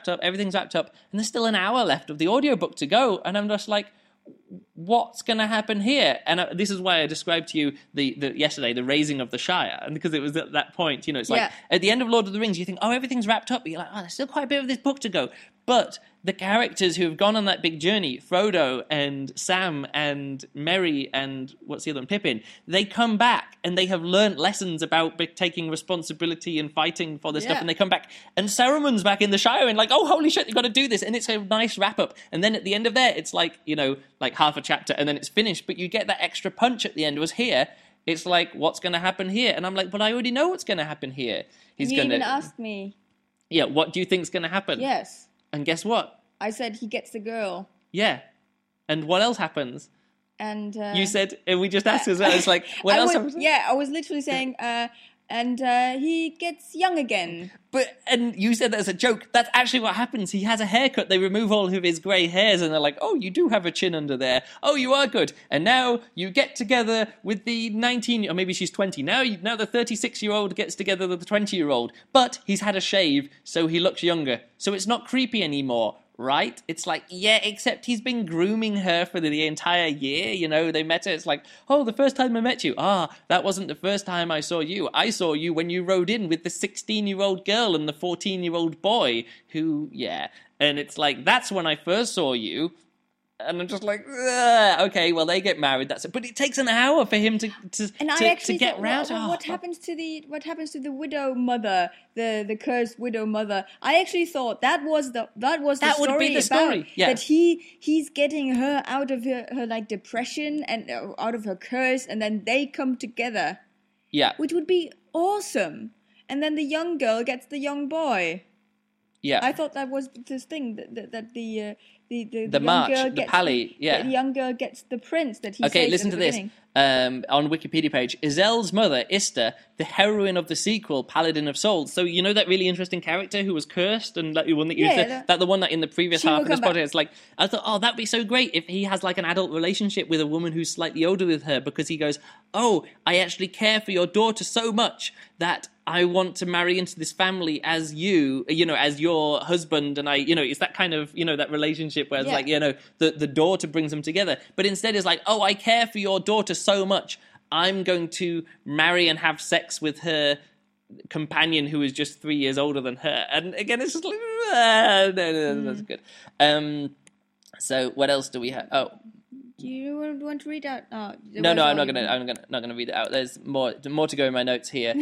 there's still an hour left of the audiobook to go. And I'm just like, what's going to happen here? And this is why I described to you yesterday the raising of the Shire, and because it was at that point, it's like at the end of Lord of the Rings, you think, everything's wrapped up, but you're like, there's still quite a bit of this book to go. But the characters who have gone on that big journey, Frodo and Sam and Merry and what's the other one, Pippin, they come back and they have learnt lessons about taking responsibility and fighting for this stuff, and they come back and Saruman's back in the Shire and like, oh, holy shit, you've got to do this, and it's a nice wrap up. And then at the end of there, it's like, like half a chapter and then it's finished, but you get that extra punch at the end. Was here, it's like, what's going to happen here? And I'm like, but I already know what's going to happen here. You even asked me. Yeah, what do you think's going to happen? Yes. And guess what? I said he gets the girl. Yeah. And what else happens? And you said, and we just asked as well, it's like, what else happens? Yeah, I was literally saying, and he gets young again. And you said that as a joke. That's actually what happens. He has a haircut. They remove all of his grey hairs and they're like, oh, you do have a chin under there. Oh, you are good. And now you get together with the 19, or maybe she's 20. Now the 36-year-old gets together with the 20-year-old. But he's had a shave, so he looks younger. So it's not creepy anymore. Right? It's like, yeah, except he's been grooming her for the entire year. They met her. It's like, oh, the first time I met you. That wasn't the first time I saw you. I saw you when you rode in with the 16-year-old girl and the 14-year-old boy and it's like, that's when I first saw you. And I'm just like, okay, well, they get married. That's it. But it takes an hour for him to get round. What happens to the widow mother, the cursed widow mother? I actually thought that would be the story. Yeah. That he's getting her out of her like depression and out of her curse, and then they come together. Yeah, which would be awesome. And then the young girl gets the young boy. Yeah, I thought that was this thing that the march, young girl the pally, the young girl gets the prince that he okay, saves listen at to the this. beginning. On Wikipedia page, Izel's mother, Ista, the heroine of the sequel, Paladin of Souls. So you know that really interesting character who was cursed and that one that you said, that the one that in the previous half of this project, it's like, I thought, that'd be so great if he has like an adult relationship with a woman who's slightly older with her, because he goes, oh, I actually care for your daughter so much that I want to marry into this family as as your husband, and it's that kind of, that relationship where it's like, the daughter brings them together. But instead it's like, oh, I care for your daughter so much, I'm going to marry and have sex with her companion who is just 3 years older than her. And again, it's just like, no, that's good. So what else do we have? Oh, do you want to read out? No, I'm not gonna read it out. There's more to go in my notes here.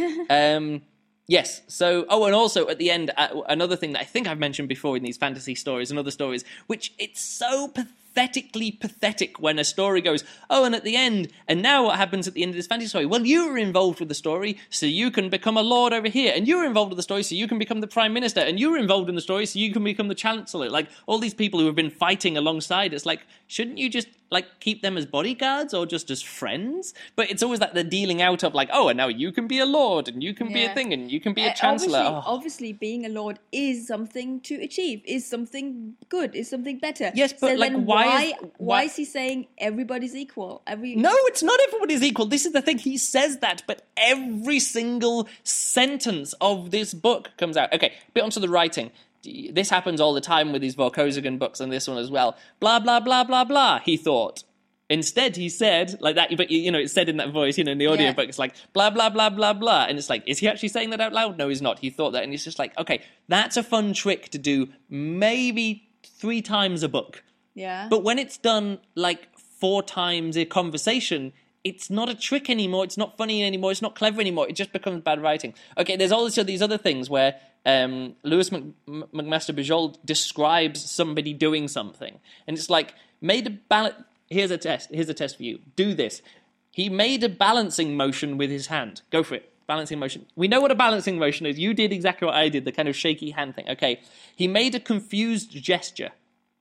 Yes. So, and also at the end, another thing that I think I've mentioned before in these fantasy stories and other stories, which it's so pathetically pathetic when a story goes, and at the end, and now what happens at the end of this fantasy story? Well, you were involved with the story, so you can become a lord over here, and you were involved with the story, so you can become the prime minister, and you were involved in the story, so you can become the chancellor. Like, all these people who have been fighting alongside, it's like, shouldn't you just keep them as bodyguards or just as friends? But it's always that the dealing out of and now you can be a lord and you can be a thing and you can be a chancellor. Obviously, being a lord is something to achieve, is something good, is something better. Yes, but so why is he saying everybody's equal? No, it's not everybody's equal. This is the thing. He says that, but every single sentence of this book comes out. Okay, a bit onto the writing. This happens all the time with these Vorkosigan books and this one as well. Blah, blah, blah, blah, blah, he thought. Instead, he said, like that, but it's said in that voice, in the audiobook, it's like, blah, blah, blah, blah, blah. And it's like, is he actually saying that out loud? No, he's not. He thought that. And it's just like, okay, that's a fun trick to do maybe 3 times a book. Yeah. But when it's done 4 times a conversation, it's not a trick anymore. It's not funny anymore. It's not clever anymore. It just becomes bad writing. Okay, there's also these other things where Lewis McMaster Bujold describes somebody doing something, and it's like here's a test. Here's a test for you. Do this. He made a balancing motion with his hand. Go for it. Balancing motion. We know what a balancing motion is. You did exactly what I did, the kind of shaky hand thing. Okay. He made a confused gesture.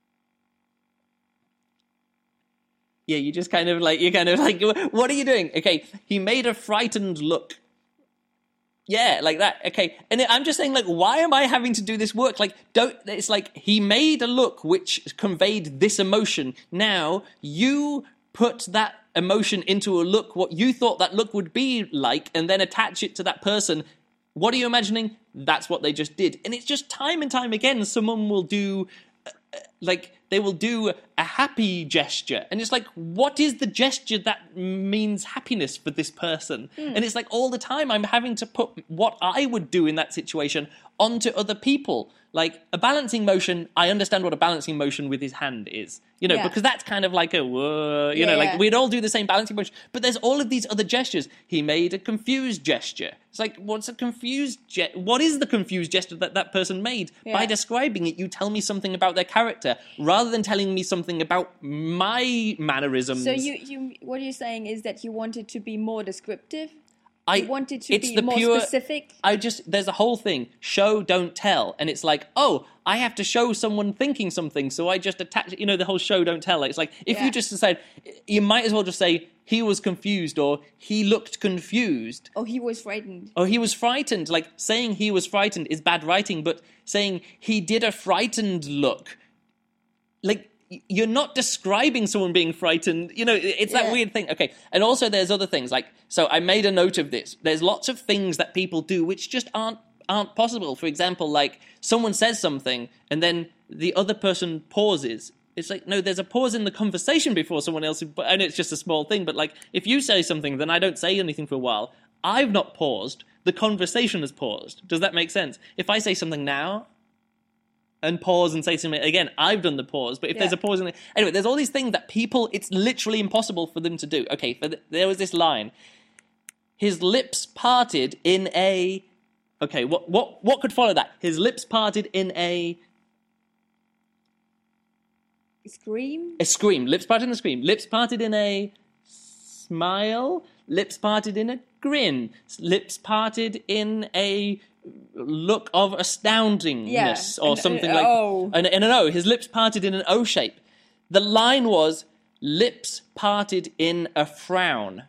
Yeah, you're kind of like, what are you doing? Okay. He made a frightened look. Yeah, like that. Okay. And I'm just saying, like, why am I having to do this work? Like, it's like he made a look which conveyed this emotion. Now, you put that emotion into a look, what you thought that look would be like, and then attach it to that person. What are you imagining? That's what they just did. And it's just time and time again, someone will do, they will do a happy gesture. And it's like, what is the gesture that means happiness for this person? And it's like all the time I'm having to put what I would do in that situation onto other people. Like a balancing motion, I understand what a balancing motion with his hand is, because that's kind of like like we'd all do the same balancing motion. But there's all of these other gestures. He made a confused gesture. It's like, what's a confused what is the confused gesture that person made? Yeah. By describing it, you tell me something about their character rather than telling me something about my mannerisms. So you what you're saying is that you want it to be more descriptive? I wanted to be more specific. There's a whole thing, show, don't tell. And it's like, oh, I have to show someone thinking something, so I just attach, the whole show, don't tell. It's like, if you just decide, you might as well just say, he was confused, or he looked confused. Or he was frightened. Or he was frightened. Like, saying he was frightened is bad writing, but saying he did a frightened look, like, you're not describing someone being frightened. It's that weird thing. Okay. And also there's other things so I made a note of this. There's lots of things that people do which just aren't possible. For example, like someone says something and then the other person pauses. It's like, no, there's a pause in the conversation before someone else, and it's just a small thing. But like, if you say something, then I don't say anything for a while. I've not paused. The conversation has paused. Does that make sense? If I say something now, and pause and say something again, I've done the pause, but if there's a pause anyway, there's all these things that people, it's literally impossible for them to do. Okay, there was this line, his lips parted in a, okay, what could follow that? His lips parted in a scream? A scream, lips parted in a scream, lips parted in a smile, lips parted in a grin, lips parted in a look of astoundingness, or something like an O. His lips parted in an O shape. The line was lips parted in a frown.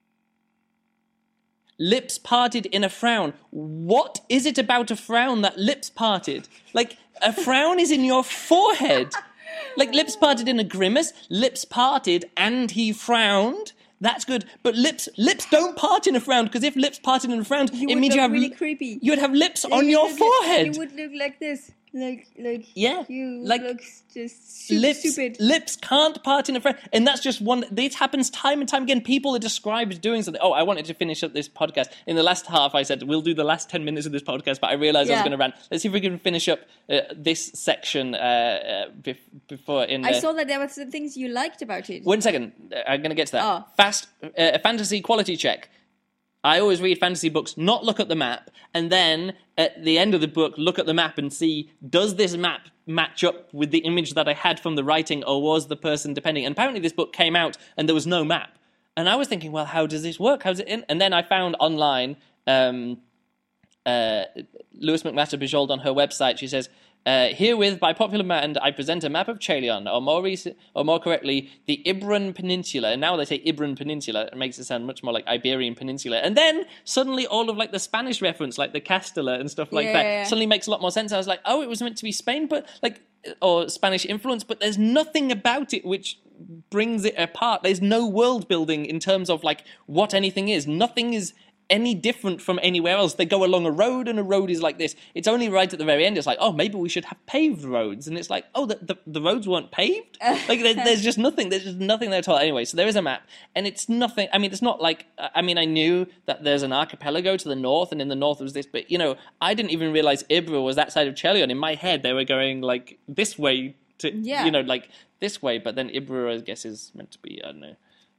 Lips parted in a frown. What is it about a frown that lips parted? Like, a frown is in your forehead. Like, lips parted in a grimace, lips parted and he frowned. That's good, but lips don't part in a frown, because if lips parted in a frown, it means you have really creepy. You would have lips on your forehead. You would look like this, like you like look just stupid. Lips can't part in a frown, and that's just one. This happens time and time again. People are described doing something. Oh, I wanted to finish up this podcast. In the last half, I said we'll do the last 10 minutes of this podcast, but I realised I was going to rant. Let's see if we can finish up this section before. I saw that there were some things you liked about it. 1 second, I'm going to get to that. Fantasy quality check. I always read fantasy books, not look at the map, and then at the end of the book, look at the map and see, does this map match up with the image that I had from the writing, or was the person depending? And apparently this book came out and there was no map. And I was thinking, well, how does this work? How's it in? And then I found online Lewis McMaster Bujold on her website. She says, herewith, by popular demand, I present a map of Chalion, or more correctly, the Iberian Peninsula. And now they say Iberian Peninsula. It makes it sound much more like Iberian Peninsula. And then suddenly all of like the Spanish reference, like the Castilla and stuff like that, suddenly makes a lot more sense. I was like, oh, it was meant to be Spain, but like, or Spanish influence, but there's nothing about it which brings it apart. There's no world building in terms of like what anything is. Nothing is any different from anywhere else. They go along a road and a road is like this. It's only right at the very end. It's like, oh, maybe we should have paved roads. And it's like, oh, the roads weren't paved? Like, there's just nothing. There's just nothing there at all. Anyway, so there is a map. And it's nothing. I mean, it's not like, I knew that there's an archipelago to the north, and in the north was this, but, I didn't even realize Ibra was that side of Chelion. In my head, they were going, like, this way to, like, this way. But then Ibra, I guess, is meant to be, I don't know,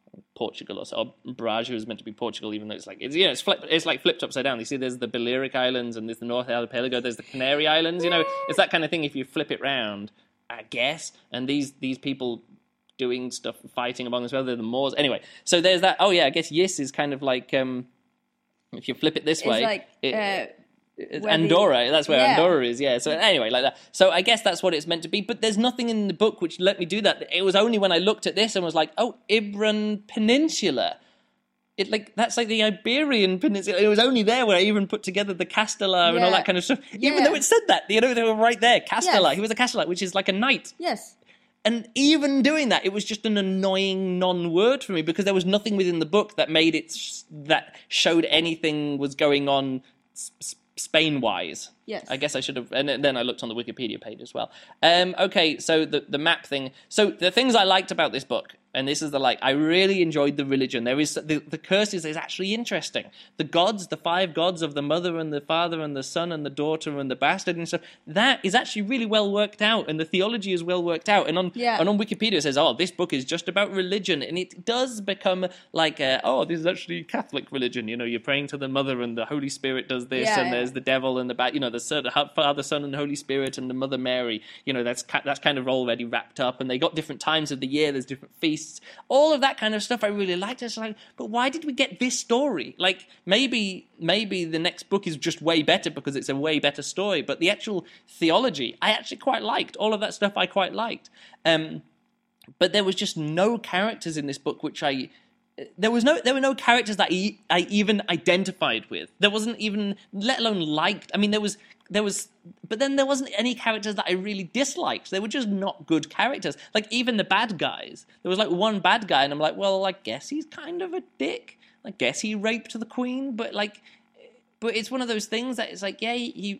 Portugal or Braja is meant to be Portugal, even though it's flipped upside down. You see, there's the Balearic Islands and there's the North Archipelago. There's the Canary Islands. It's that kind of thing. If you flip it round, I guess. And these people doing stuff, fighting among themselves. They're the Moors. Anyway, so there's that. Oh yeah, I guess Yis is kind of like if you flip it this way, Andorra. That's where Andorra is. Yeah. So anyway, like that. So I guess that's what it's meant to be. But there's nothing in the book which let me do that. It was only when I looked at this and was like, oh, Iberian Peninsula. That's like the Iberian Peninsula. It was only there where I even put together the Castelar and all that kind of stuff. Yeah. Even though it said that, they were right there. Castelar. Yes. He was a Castelar, which is like a knight. Yes. And even doing that, it was just an annoying non-word for me because there was nothing within the book that made it that showed anything was going on Spain-wise. Yes. I guess I should have... And then I looked on the Wikipedia page as well. Okay, so the map thing. So the things I liked about this book, and this is I really enjoyed the religion. There is the curses is actually interesting. The gods, the 5 gods of the mother and the father and the son and the daughter and the bastard and stuff, that is actually really well worked out, and the theology is well worked out. And on Wikipedia it says, oh, this book is just about religion, and it does become like, this is actually Catholic religion. You're praying to the mother and the Holy Spirit does this, there's the devil and the the Father, Son, and Holy Spirit and the Mother Mary. That's kind of already wrapped up, and they got different times of the year. There's different feasts. All of that kind of stuff I really liked. It's like, but why did we get this story? Like, maybe the next book is just way better because it's a way better story. But the actual theology, I actually quite liked. All of that stuff I quite liked. But there was just no characters in this book which there were no characters that I even identified with. There wasn't even, let alone liked. I mean, there was, but then there wasn't any characters that I really disliked. They were just not good characters. Like, even the bad guys. There was one bad guy, and I'm like, well, I guess he's kind of a dick. I guess he raped the queen, but it's one of those things that it's like, yeah,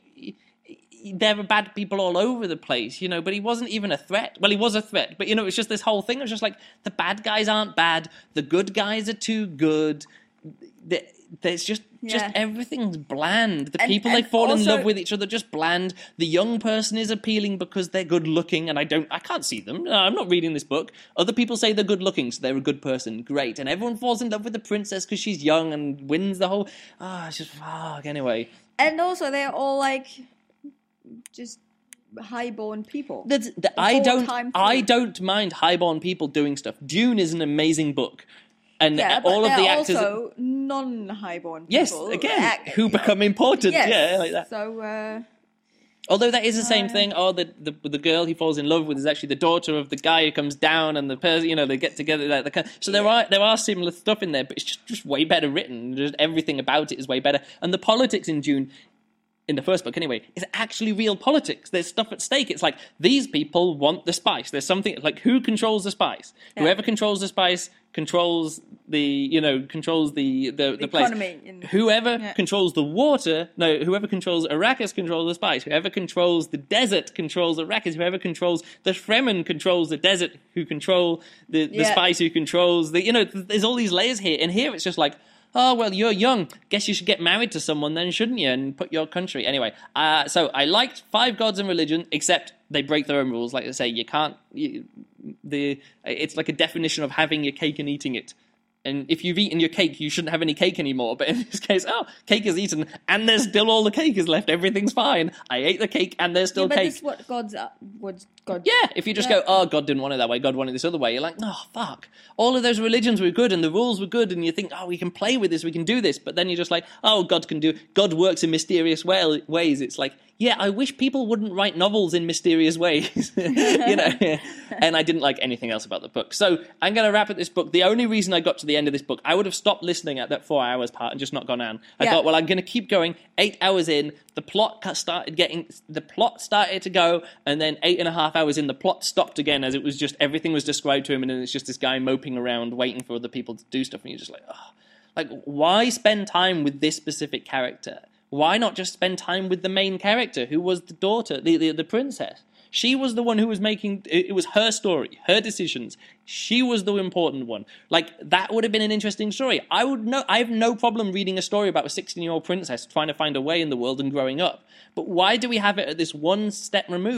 there are bad people all over the place, but he wasn't even a threat. Well, he was a threat, but, it's just this whole thing. It was just like, the bad guys aren't bad, the good guys are too good. There's just everything's bland. The people they fall in love with each other just bland. The young person is appealing because they're good looking, and I can't see them. No, I'm not reading this book. Other people say they're good looking, so they're a good person. Great. And everyone falls in love with the princess because she's young and wins the whole... it's just fuck. Anyway. And also, they're all just highborn people. I don't mind highborn people doing stuff. Dune is an amazing book. And all of the actors also non-highborn people. Yes, again, who become important. Yes. Yeah, like that. So, although that is the same thing. Oh, the girl he falls in love with is actually the daughter of the guy who comes down, and the person, they get together. So there are similar stuff in there, but it's just way better written. Just everything about it is way better, and the politics in Dune. In the first book, anyway, is actually real politics. There's stuff at stake. It's like, these people want the spice. There's something like, who controls the spice? Yeah. Whoever controls the spice controls the place. Whoever controls the water, whoever controls Arrakis controls the spice. Whoever controls the desert controls Arrakis. Whoever controls the Fremen controls the desert. Who control the spice? Who controls there's all these layers here. And here it's just like, oh, well, you're young. Guess you should get married to someone then, shouldn't you? And put your country. Anyway, so I liked 5 gods and religion, except they break their own rules. Like they say, you can't... it's like a definition of having your cake and eating it. And if you've eaten your cake, you shouldn't have any cake anymore. But in this case, cake is eaten, and there's still all the cake is left. Everything's fine. I ate the cake, and there's still cake. But this is what gods are. What God? Yeah, if you just go, God didn't want it that way, God wanted this other way, you're like, no, fuck. All of those religions were good, and the rules were good, and you think, we can play with this, we can do this. But then you're just like, God works in mysterious ways. It's like, yeah, I wish people wouldn't write novels in mysterious ways, And I didn't like anything else about the book. So I'm going to wrap up this book. The only reason I got to the end of this book, I would have stopped listening at that 4 hours part and just not gone on. I thought, well, I'm going to keep going. 8 hours in, the plot started to go, and then 8.5 hours in, the plot stopped again as it was just everything was described to him, and then it's just this guy moping around waiting for other people to do stuff, and you're just like, why spend time with this specific character? Why not just spend time with the main character, who was the daughter, the princess? She was the one who was making... It was her story, her decisions. She was the important one. Like, that would have been an interesting story. I have no problem reading a story about a 16-year-old princess trying to find a way in the world and growing up. But why do we have it at this one step removed?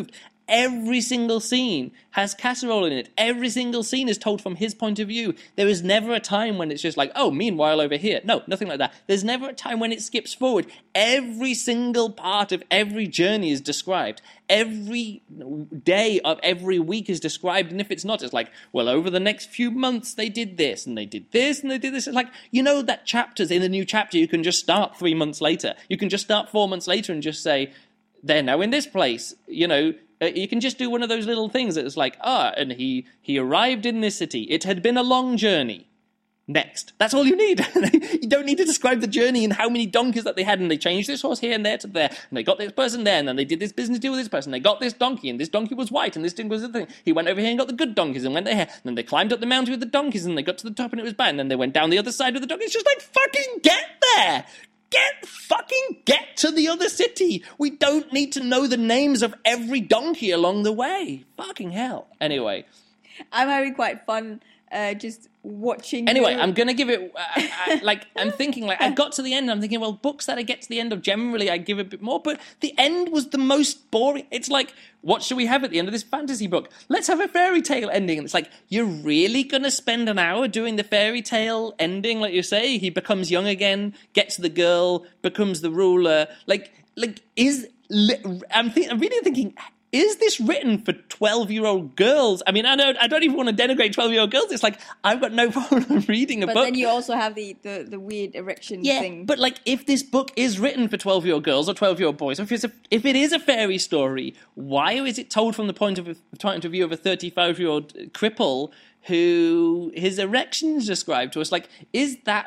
Every single scene has casserole in it. Every single scene is told from his point of view. There is never a time when it's just like, oh, meanwhile over here. No, nothing like that. There's never a time when it skips forward. Every single part of every journey is described. Every day of every week is described. And if it's not, it's like, well, over the next few months they did this, and they did this, and they did this. It's like, you know that chapters in a new chapter, you can just start 3 months later. You can just start 4 months later and just say, they're now in this place, you know. You can just do one of those little things that is like, and he arrived in this city. It had been a long journey. Next. That's all you need. You don't need to describe the journey and how many donkeys that they had, and they changed this horse here and there to there, and they got this person there, and then they did this business deal with this person. They got this donkey, and this donkey was white, and this thing was the thing. He went over here and got the good donkeys and went there, and then they climbed up the mountain with the donkeys, and they got to the top and it was bad, and then they went down the other side with the donkeys. It's just like, fucking get there! Get to the other city. We don't need to know the names of every donkey along the way. Fucking hell. Anyway. I'm having quite fun just watching. Anyway, I'm going to give it, I'm thinking, I got to the end, I'm thinking, well, books that I get to the end of, generally I give a bit more, but the end was the most boring. It's like, what should we have at the end of this fantasy book? Let's have a fairy tale ending. And it's like, you're really going to spend an hour doing the fairy tale ending, like you say? He becomes young again, gets the girl, becomes the ruler. I'm really thinking, is this written for 12-year-old girls? I mean, I don't even want to denigrate 12-year-old girls. It's like, I've got no problem reading a book. But then you also have the weird erection thing. Yeah, but like, if this book is written for 12-year-old girls or 12-year-old boys, or if it is a fairy story, why is it told from the point of view of a 35-year-old cripple who his erection is described to us? Like, is that,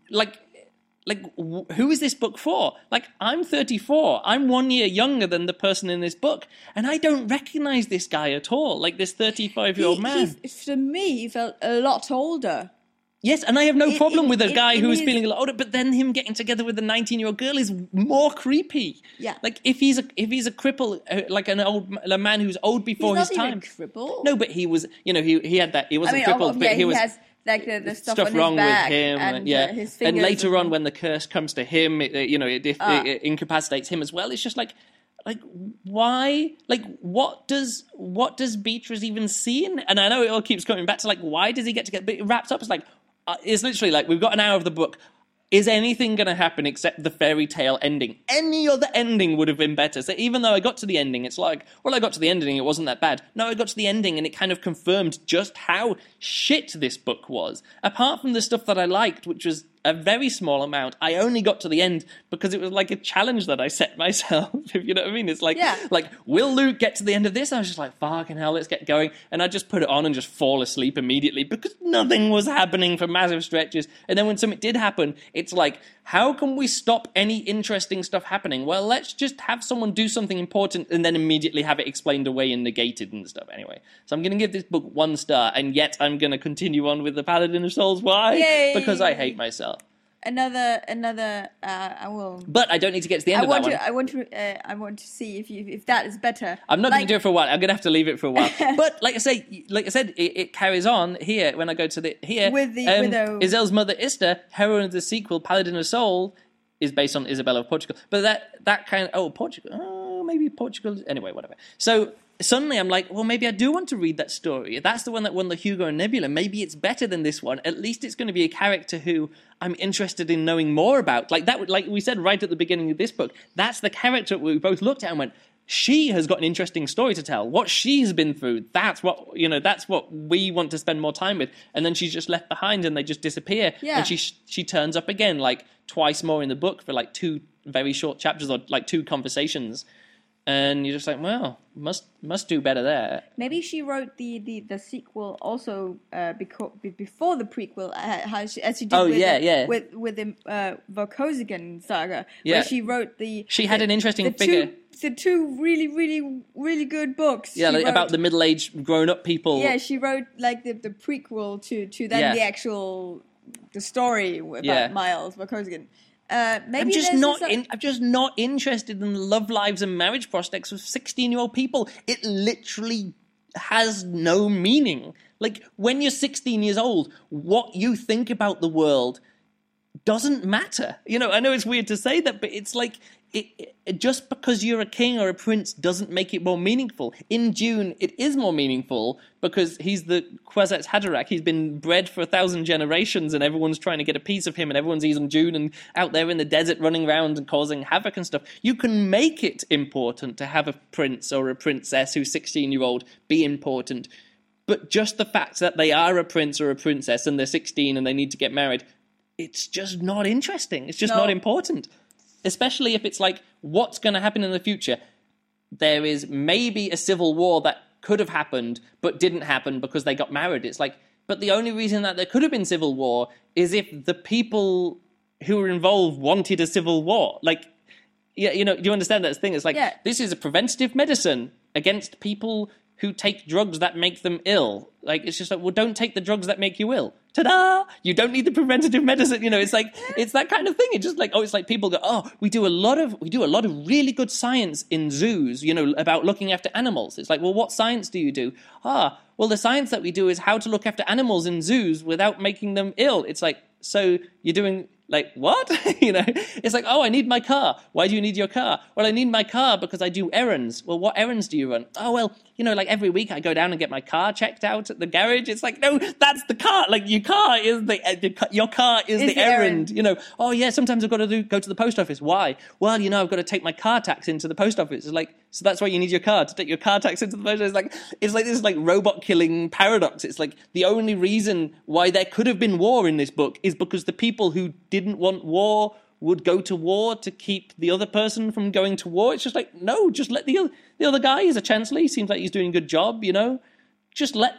who is this book for? Like, I'm 34. I'm 1 year younger than the person in this book, and I don't recognize this guy at all, like this 35-year-old man. For me, he felt a lot older. Yes, and I have no problem with a guy who is feeling a lot older, but then him getting together with a 19-year-old girl is more creepy. Yeah. Like, if he's a cripple, like a man who's old before his time. He's not even a cripple. No, but he was, he had that, he wasn't crippled, but he was... Like the stuff wrong with him, and his and later on when the curse comes to him, it incapacitates him as well. It's just like why? Like, what does Beatrice even see in? And I know it all keeps coming back to like, why does he get to get? But it wraps up. It's like it's literally like, we've got an hour of the book. Is anything going to happen except the fairy tale ending? Any other ending would have been better. So even though I got to the ending, it's like, well, I got to the ending, it wasn't that bad. No, I got to the ending and it kind of confirmed just how shit this book was. Apart from the stuff that I liked, which was a very small amount, I only got to the end because it was like a challenge that I set myself, if you know what I mean. It's like, will Luke get to the end of this? I was just like, fucking hell, let's get going. And I just put it on and just fall asleep immediately because nothing was happening for massive stretches. And then when something did happen, it's like, how can we stop any interesting stuff happening? Well, let's just have someone do something important and then immediately have it explained away and negated and stuff. Anyway, so I'm going to give this book 1 star, and yet I'm going to continue on with The Paladin of Souls. Why? Yay. Because I hate myself. Another. I will. But I don't need to get to the end of that one. I want to see if that is better. I'm not going to do it for a while. I'm going to have to leave it for a while. But like I said, it carries on here when I go to with Izel's mother Ista, heroine of the sequel Paladin of Soul, is based on Isabella of Portugal. But that kind of Portugal, maybe Portugal. Anyway, whatever. So suddenly I'm like, well, maybe I do want to read that story. That's the one that won the Hugo and Nebula. Maybe it's better than this one. At least it's going to be a character who I'm interested in knowing more about. Like we said right at the beginning of this book, that's the character we both looked at and went, she has got an interesting story to tell. What she's been through, that's what we want to spend more time with. And then she's just left behind and they just disappear. Yeah. And she turns up again like twice more in the book for like 2 very short chapters or like 2 conversations. And you're just like, well, must do better there. Maybe she wrote the sequel also before the prequel, as she did with the Vorkosigan saga, where she wrote She had an interesting figure. The 2 really, really, really good books. Yeah, about the middle-aged grown-up people. Yeah, she wrote like the prequel to then the actual story about Miles Vorkosigan. I'm just not interested in the love lives and marriage prospects of 16-year-old people. It literally has no meaning. Like, when you're 16 years old, what you think about the world doesn't matter. I know it's weird to say that, but it's like just because you're a king or a prince doesn't make it more meaningful. In Dune, it is more meaningful because he's the Kwisatz Haderach. He's been bred for 1,000 generations, and everyone's trying to get a piece of him, and everyone's using Dune and out there in the desert running around and causing havoc and stuff. You can make it important to have a prince or a princess who's 16-year-old be important, but just the fact that they are a prince or a princess and they're 16 and they need to get married, it's just not interesting. It's just not important. Especially if it's like, what's going to happen in the future? There is maybe a civil war that could have happened, but didn't happen because they got married. It's like, but the only reason that there could have been civil war is if the people who were involved wanted a civil war. Like, yeah, you know, do you understand that thing? It's like, this is a preventative medicine against people who take drugs that make them ill. Like, it's just like, well, don't take the drugs that make you ill. Ta-da! You don't need the preventative medicine. You know, it's like, it's that kind of thing. It's just like, it's like people go, we do a lot of really good science in zoos, you know, about looking after animals. It's like, well, what science do you do? Well, the science that we do is how to look after animals in zoos without making them ill. It's like, so you're doing, like, what? You know, it's like, I need my car. Why do you need your car? Well, I need my car because I do errands. Well, what errands do you run? Well, you know, like every week I go down and get my car checked out at the garage. It's like, no, that's the car. Like your car is your car is the errand. You know, sometimes I've got to go to the post office. Why? Well, you know, I've got to take my car tax into the post office. It's like, so that's why you need your car, to take your car tax into the post office. It's like this like robot killing paradox. It's like the only reason why there could have been war in this book is because the people who didn't want war would go to war to keep the other person from going to war. It's just like, no, just let the other guy, he's a chancellor, he seems like he's doing a good job, you know. Just let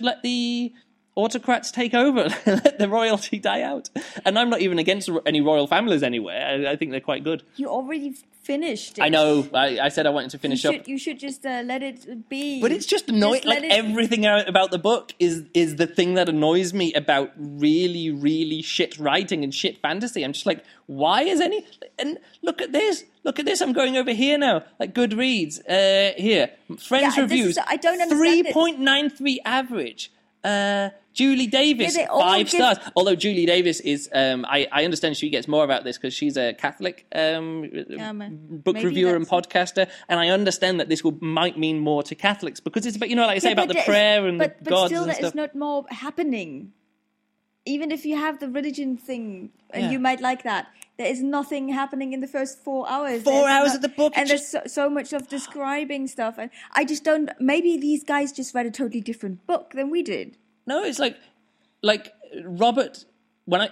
the autocrats take over. Let the royalty die out. And I'm not even against any royal families anywhere. I think they're quite good. You already finished it. I know. I said I wanted to finish up. You should just let it be. But it's just annoying. Like everything about the book is the thing that annoys me about really, really shit writing and shit fantasy. I'm just like, why is any... And look at this. Look at this. I'm going over here now. Like Goodreads. Here. Friends reviews. I don't understand 3.93 average. Julie Davis, 5 stars. Although Julie Davis is, I understand she gets more about this because she's a Catholic book reviewer and podcaster, and I understand that this might mean more to Catholics because it's about, you know, like I say about the prayer and the gods and stuff. But still, there is not more happening. Even if you have the religion thing, and you might like that, there is nothing happening in the first 4 hours. 4 hours of the book. And there's so much of describing stuff. And I just don't... Maybe these guys just read a totally different book than we did. No, it's like Robert... When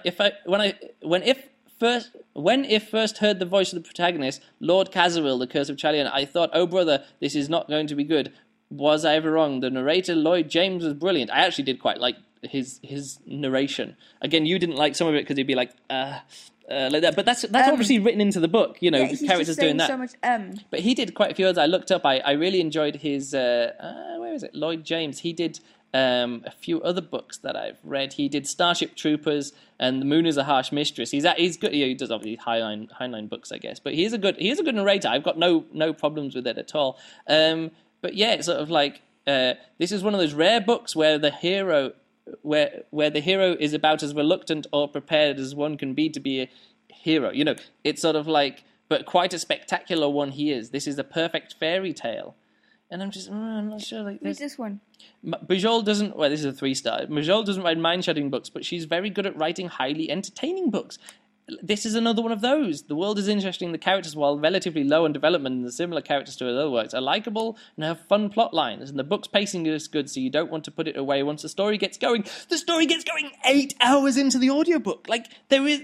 if first heard the voice of the protagonist, Lord Casseril, The Curse of Chalion, I thought, oh brother, this is not going to be good. Was I ever wrong? The narrator, Lloyd James, was brilliant. I actually did quite like his narration. Again, you didn't like some of it because he'd be like that, but that's obviously written into the book. You know, he's characters just doing that. So much, But he did quite a few others. I looked up. I really enjoyed his. Where is it? Lloyd James. He did a few other books that I've read. He did Starship Troopers and The Moon is a Harsh Mistress. He's good. He does obviously Heinlein books, I guess. But he is a good narrator. I've got no problems with it at all. But yeah, it's sort of like this is one of those rare books where the hero. Where the hero is about as reluctant or prepared as one can be to be a hero. You know, it's sort of like, but quite a spectacular one he is. This is a perfect fairy tale. And I'm just, I'm not sure. Like, read this one. Bujold doesn't, this is a 3-star. Bujold doesn't write mind-shutting books, but she's very good at writing highly entertaining books. This is another one of those. The world is interesting. The characters, while relatively low in development and the similar characters to her other works, are likable and have fun plot lines. And the book's pacing is good, so you don't want to put it away once the story gets going. The story gets going 8 hours into the audiobook. Like, there is...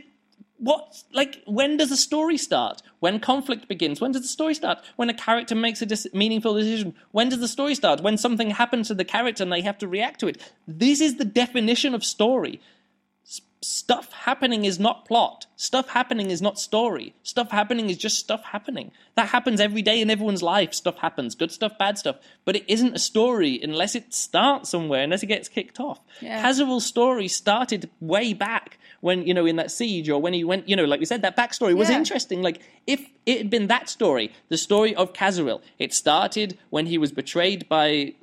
when does a story start? When conflict begins? When does the story start? When a character makes a meaningful decision? When does the story start? When something happens to the character and they have to react to it. This is the definition of story. Stuff happening is not plot. Stuff happening is not story. Stuff happening is just stuff happening. That happens every day in everyone's life. Stuff happens. Good stuff, bad stuff. But it isn't a story unless it starts somewhere, unless it gets kicked off. Yeah. Casseril's story started way back when, you know, in that siege, or when he went, you know, like we said, that backstory was interesting. Like, if it had been that story, the story of Casseril, it started when he was betrayed by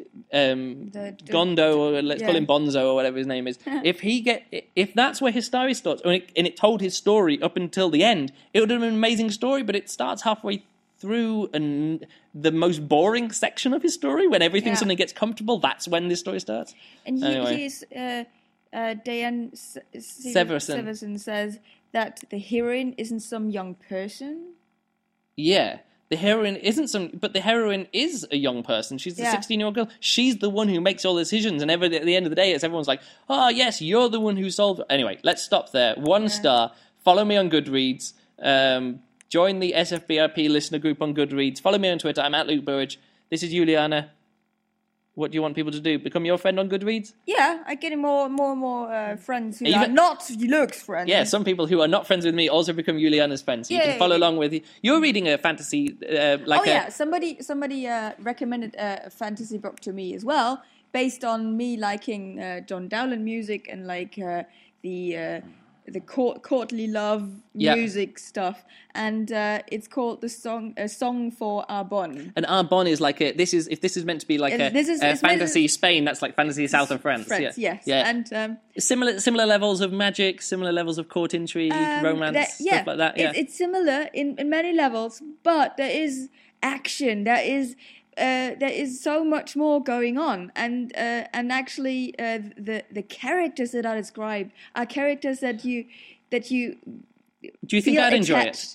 Gondo, or let's call him Bonzo, or whatever his name is. If that's where his story starts, and it told his story up until the end, it would have been an amazing story, but it starts halfway through the most boring section of his story, when everything suddenly gets comfortable. That's when this story starts. And he's Diane Severson says that the heroine isn't some young person. Yeah. The heroine but the heroine is a young person. She's a 16-year-old girl. She's the one who makes all the decisions, and at the end of the day, everyone's like, oh, yes, you're the one who solved it. Anyway, let's stop there. 1 star. Follow me on Goodreads. Join the SFBRP listener group on Goodreads. Follow me on Twitter. I'm at Luke Burridge. This is Juliana. What do you want people to do? Become your friend on Goodreads? Yeah, I'm getting more and more friends who are not Luke's friends. Yeah, some people who are not friends with me also become Juliana's friends. So you can follow along with you. You're reading a fantasy somebody recommended a fantasy book to me as well, based on me liking John Dowland music and like the courtly love music stuff, and it's called A Song for Arbonne. And Arbonne is like if this is meant to be like a fantasy Spain, that's like fantasy south of France. Yes. Yeah. And similar levels of magic, similar levels of court intrigue, romance, stuff like that. Yeah, it's similar in many levels, but there is action. There is so much more going on, and actually the characters that are described are characters that you. Do you think I'd enjoy it?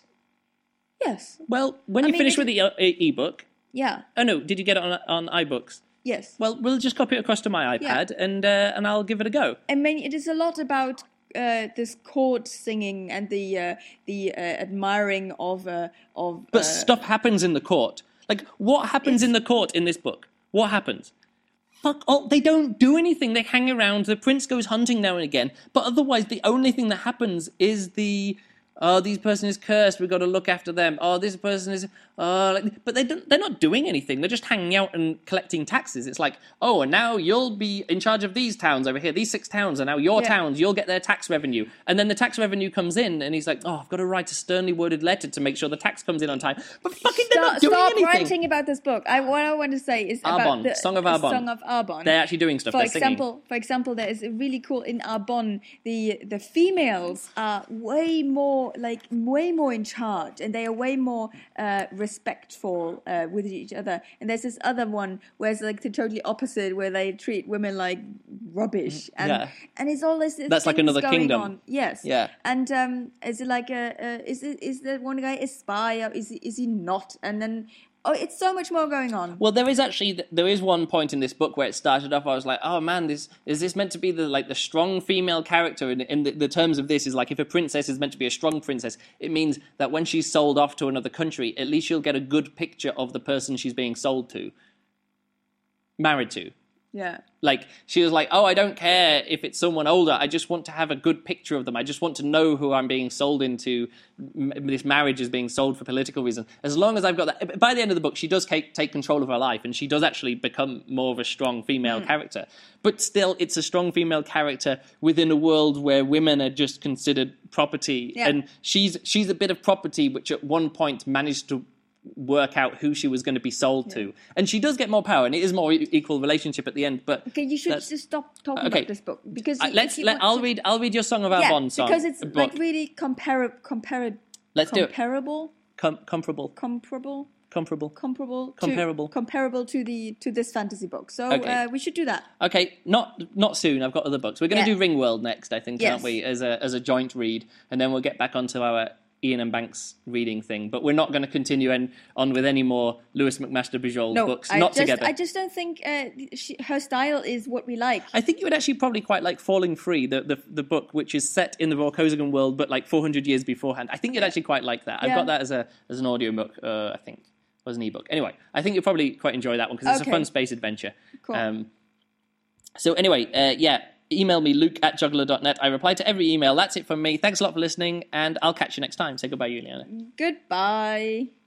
Yes. Well, when you finish with the ebook. Yeah. Oh no! Did you get it on iBooks? Yes. Well, we'll just copy it across to my iPad, and I'll give it a go. I mean, it is a lot about this court singing and the admiring of. But stuff happens in the court. Like, what happens in the court in this book? What happens? Fuck all. They don't do anything. They hang around. The prince goes hunting now and again. But otherwise, the only thing that happens is this person is cursed. We've got to look after them. Oh, this person is. But they're not doing anything. They're just hanging out and collecting taxes. It's like, oh, and now you'll be in charge of these towns over here. These 6 towns are now your towns. You'll get their tax revenue. And then the tax revenue comes in, and he's like, oh, I've got to write a sternly worded letter to make sure the tax comes in on time. But fucking they're not doing anything. Stop writing about this book. What I want to say is Arbonne, about the Song of Arbonne. Song of Arbonne. They're actually doing stuff. For example, there is a really cool in Arbonne. The females are way more in charge, and they are way more respectful with each other. And there's this other one where it's like the totally opposite, where they treat women like rubbish, and it's all this. That's like another kingdom. On. Yes. Yeah. And is it like is the one guy a spy, or is he not? And then. Oh, it's so much more going on. Well, there is one point in this book where it started off. I was like, oh man, is this meant to be the strong female character? In the terms of this is like, if a princess is meant to be a strong princess, it means that when she's sold off to another country, at least she'll get a good picture of the person she's being sold to, married to. Yeah. Like, she was like, oh, I don't care if it's someone older. I just want to have a good picture of them. I just want to know who I'm being sold into. This marriage is being sold for political reasons. As long as I've got that. By the end of the book, she does take control of her life, and she does actually become more of a strong female character. But still, it's a strong female character within a world where women are just considered property. Yeah. And she's a bit of property, which at one point managed to work out who she was going to be sold to, and she does get more power, and it is more equal relationship at the end. But okay, you should just stop talking about this book, because I'll read your Song of Arbonne song, because it's like really comparable. Let's do it. Comparable to this fantasy book. So we should do that. Okay, not soon. I've got other books. We're going to do Ringworld next, I think, aren't we? As a joint read, and then we'll get back onto our Ian and Banks reading thing, but we're not going to continue on with any more Lewis McMaster Bujold books. Together. I just don't think her style is what we like. I think you would actually probably quite like Falling Free, the book, which is set in the Vorkosigan world, but like 400 years beforehand. I think you'd actually quite like that. I've got that as an audio book. I think it was an ebook. Anyway, I think you'll probably quite enjoy that one because it's a fun space adventure. Cool. So anyway, email me, luke@juggler.net. I reply to every email. That's it from me. Thanks a lot for listening, and I'll catch you next time. Say goodbye, Juliana. Goodbye.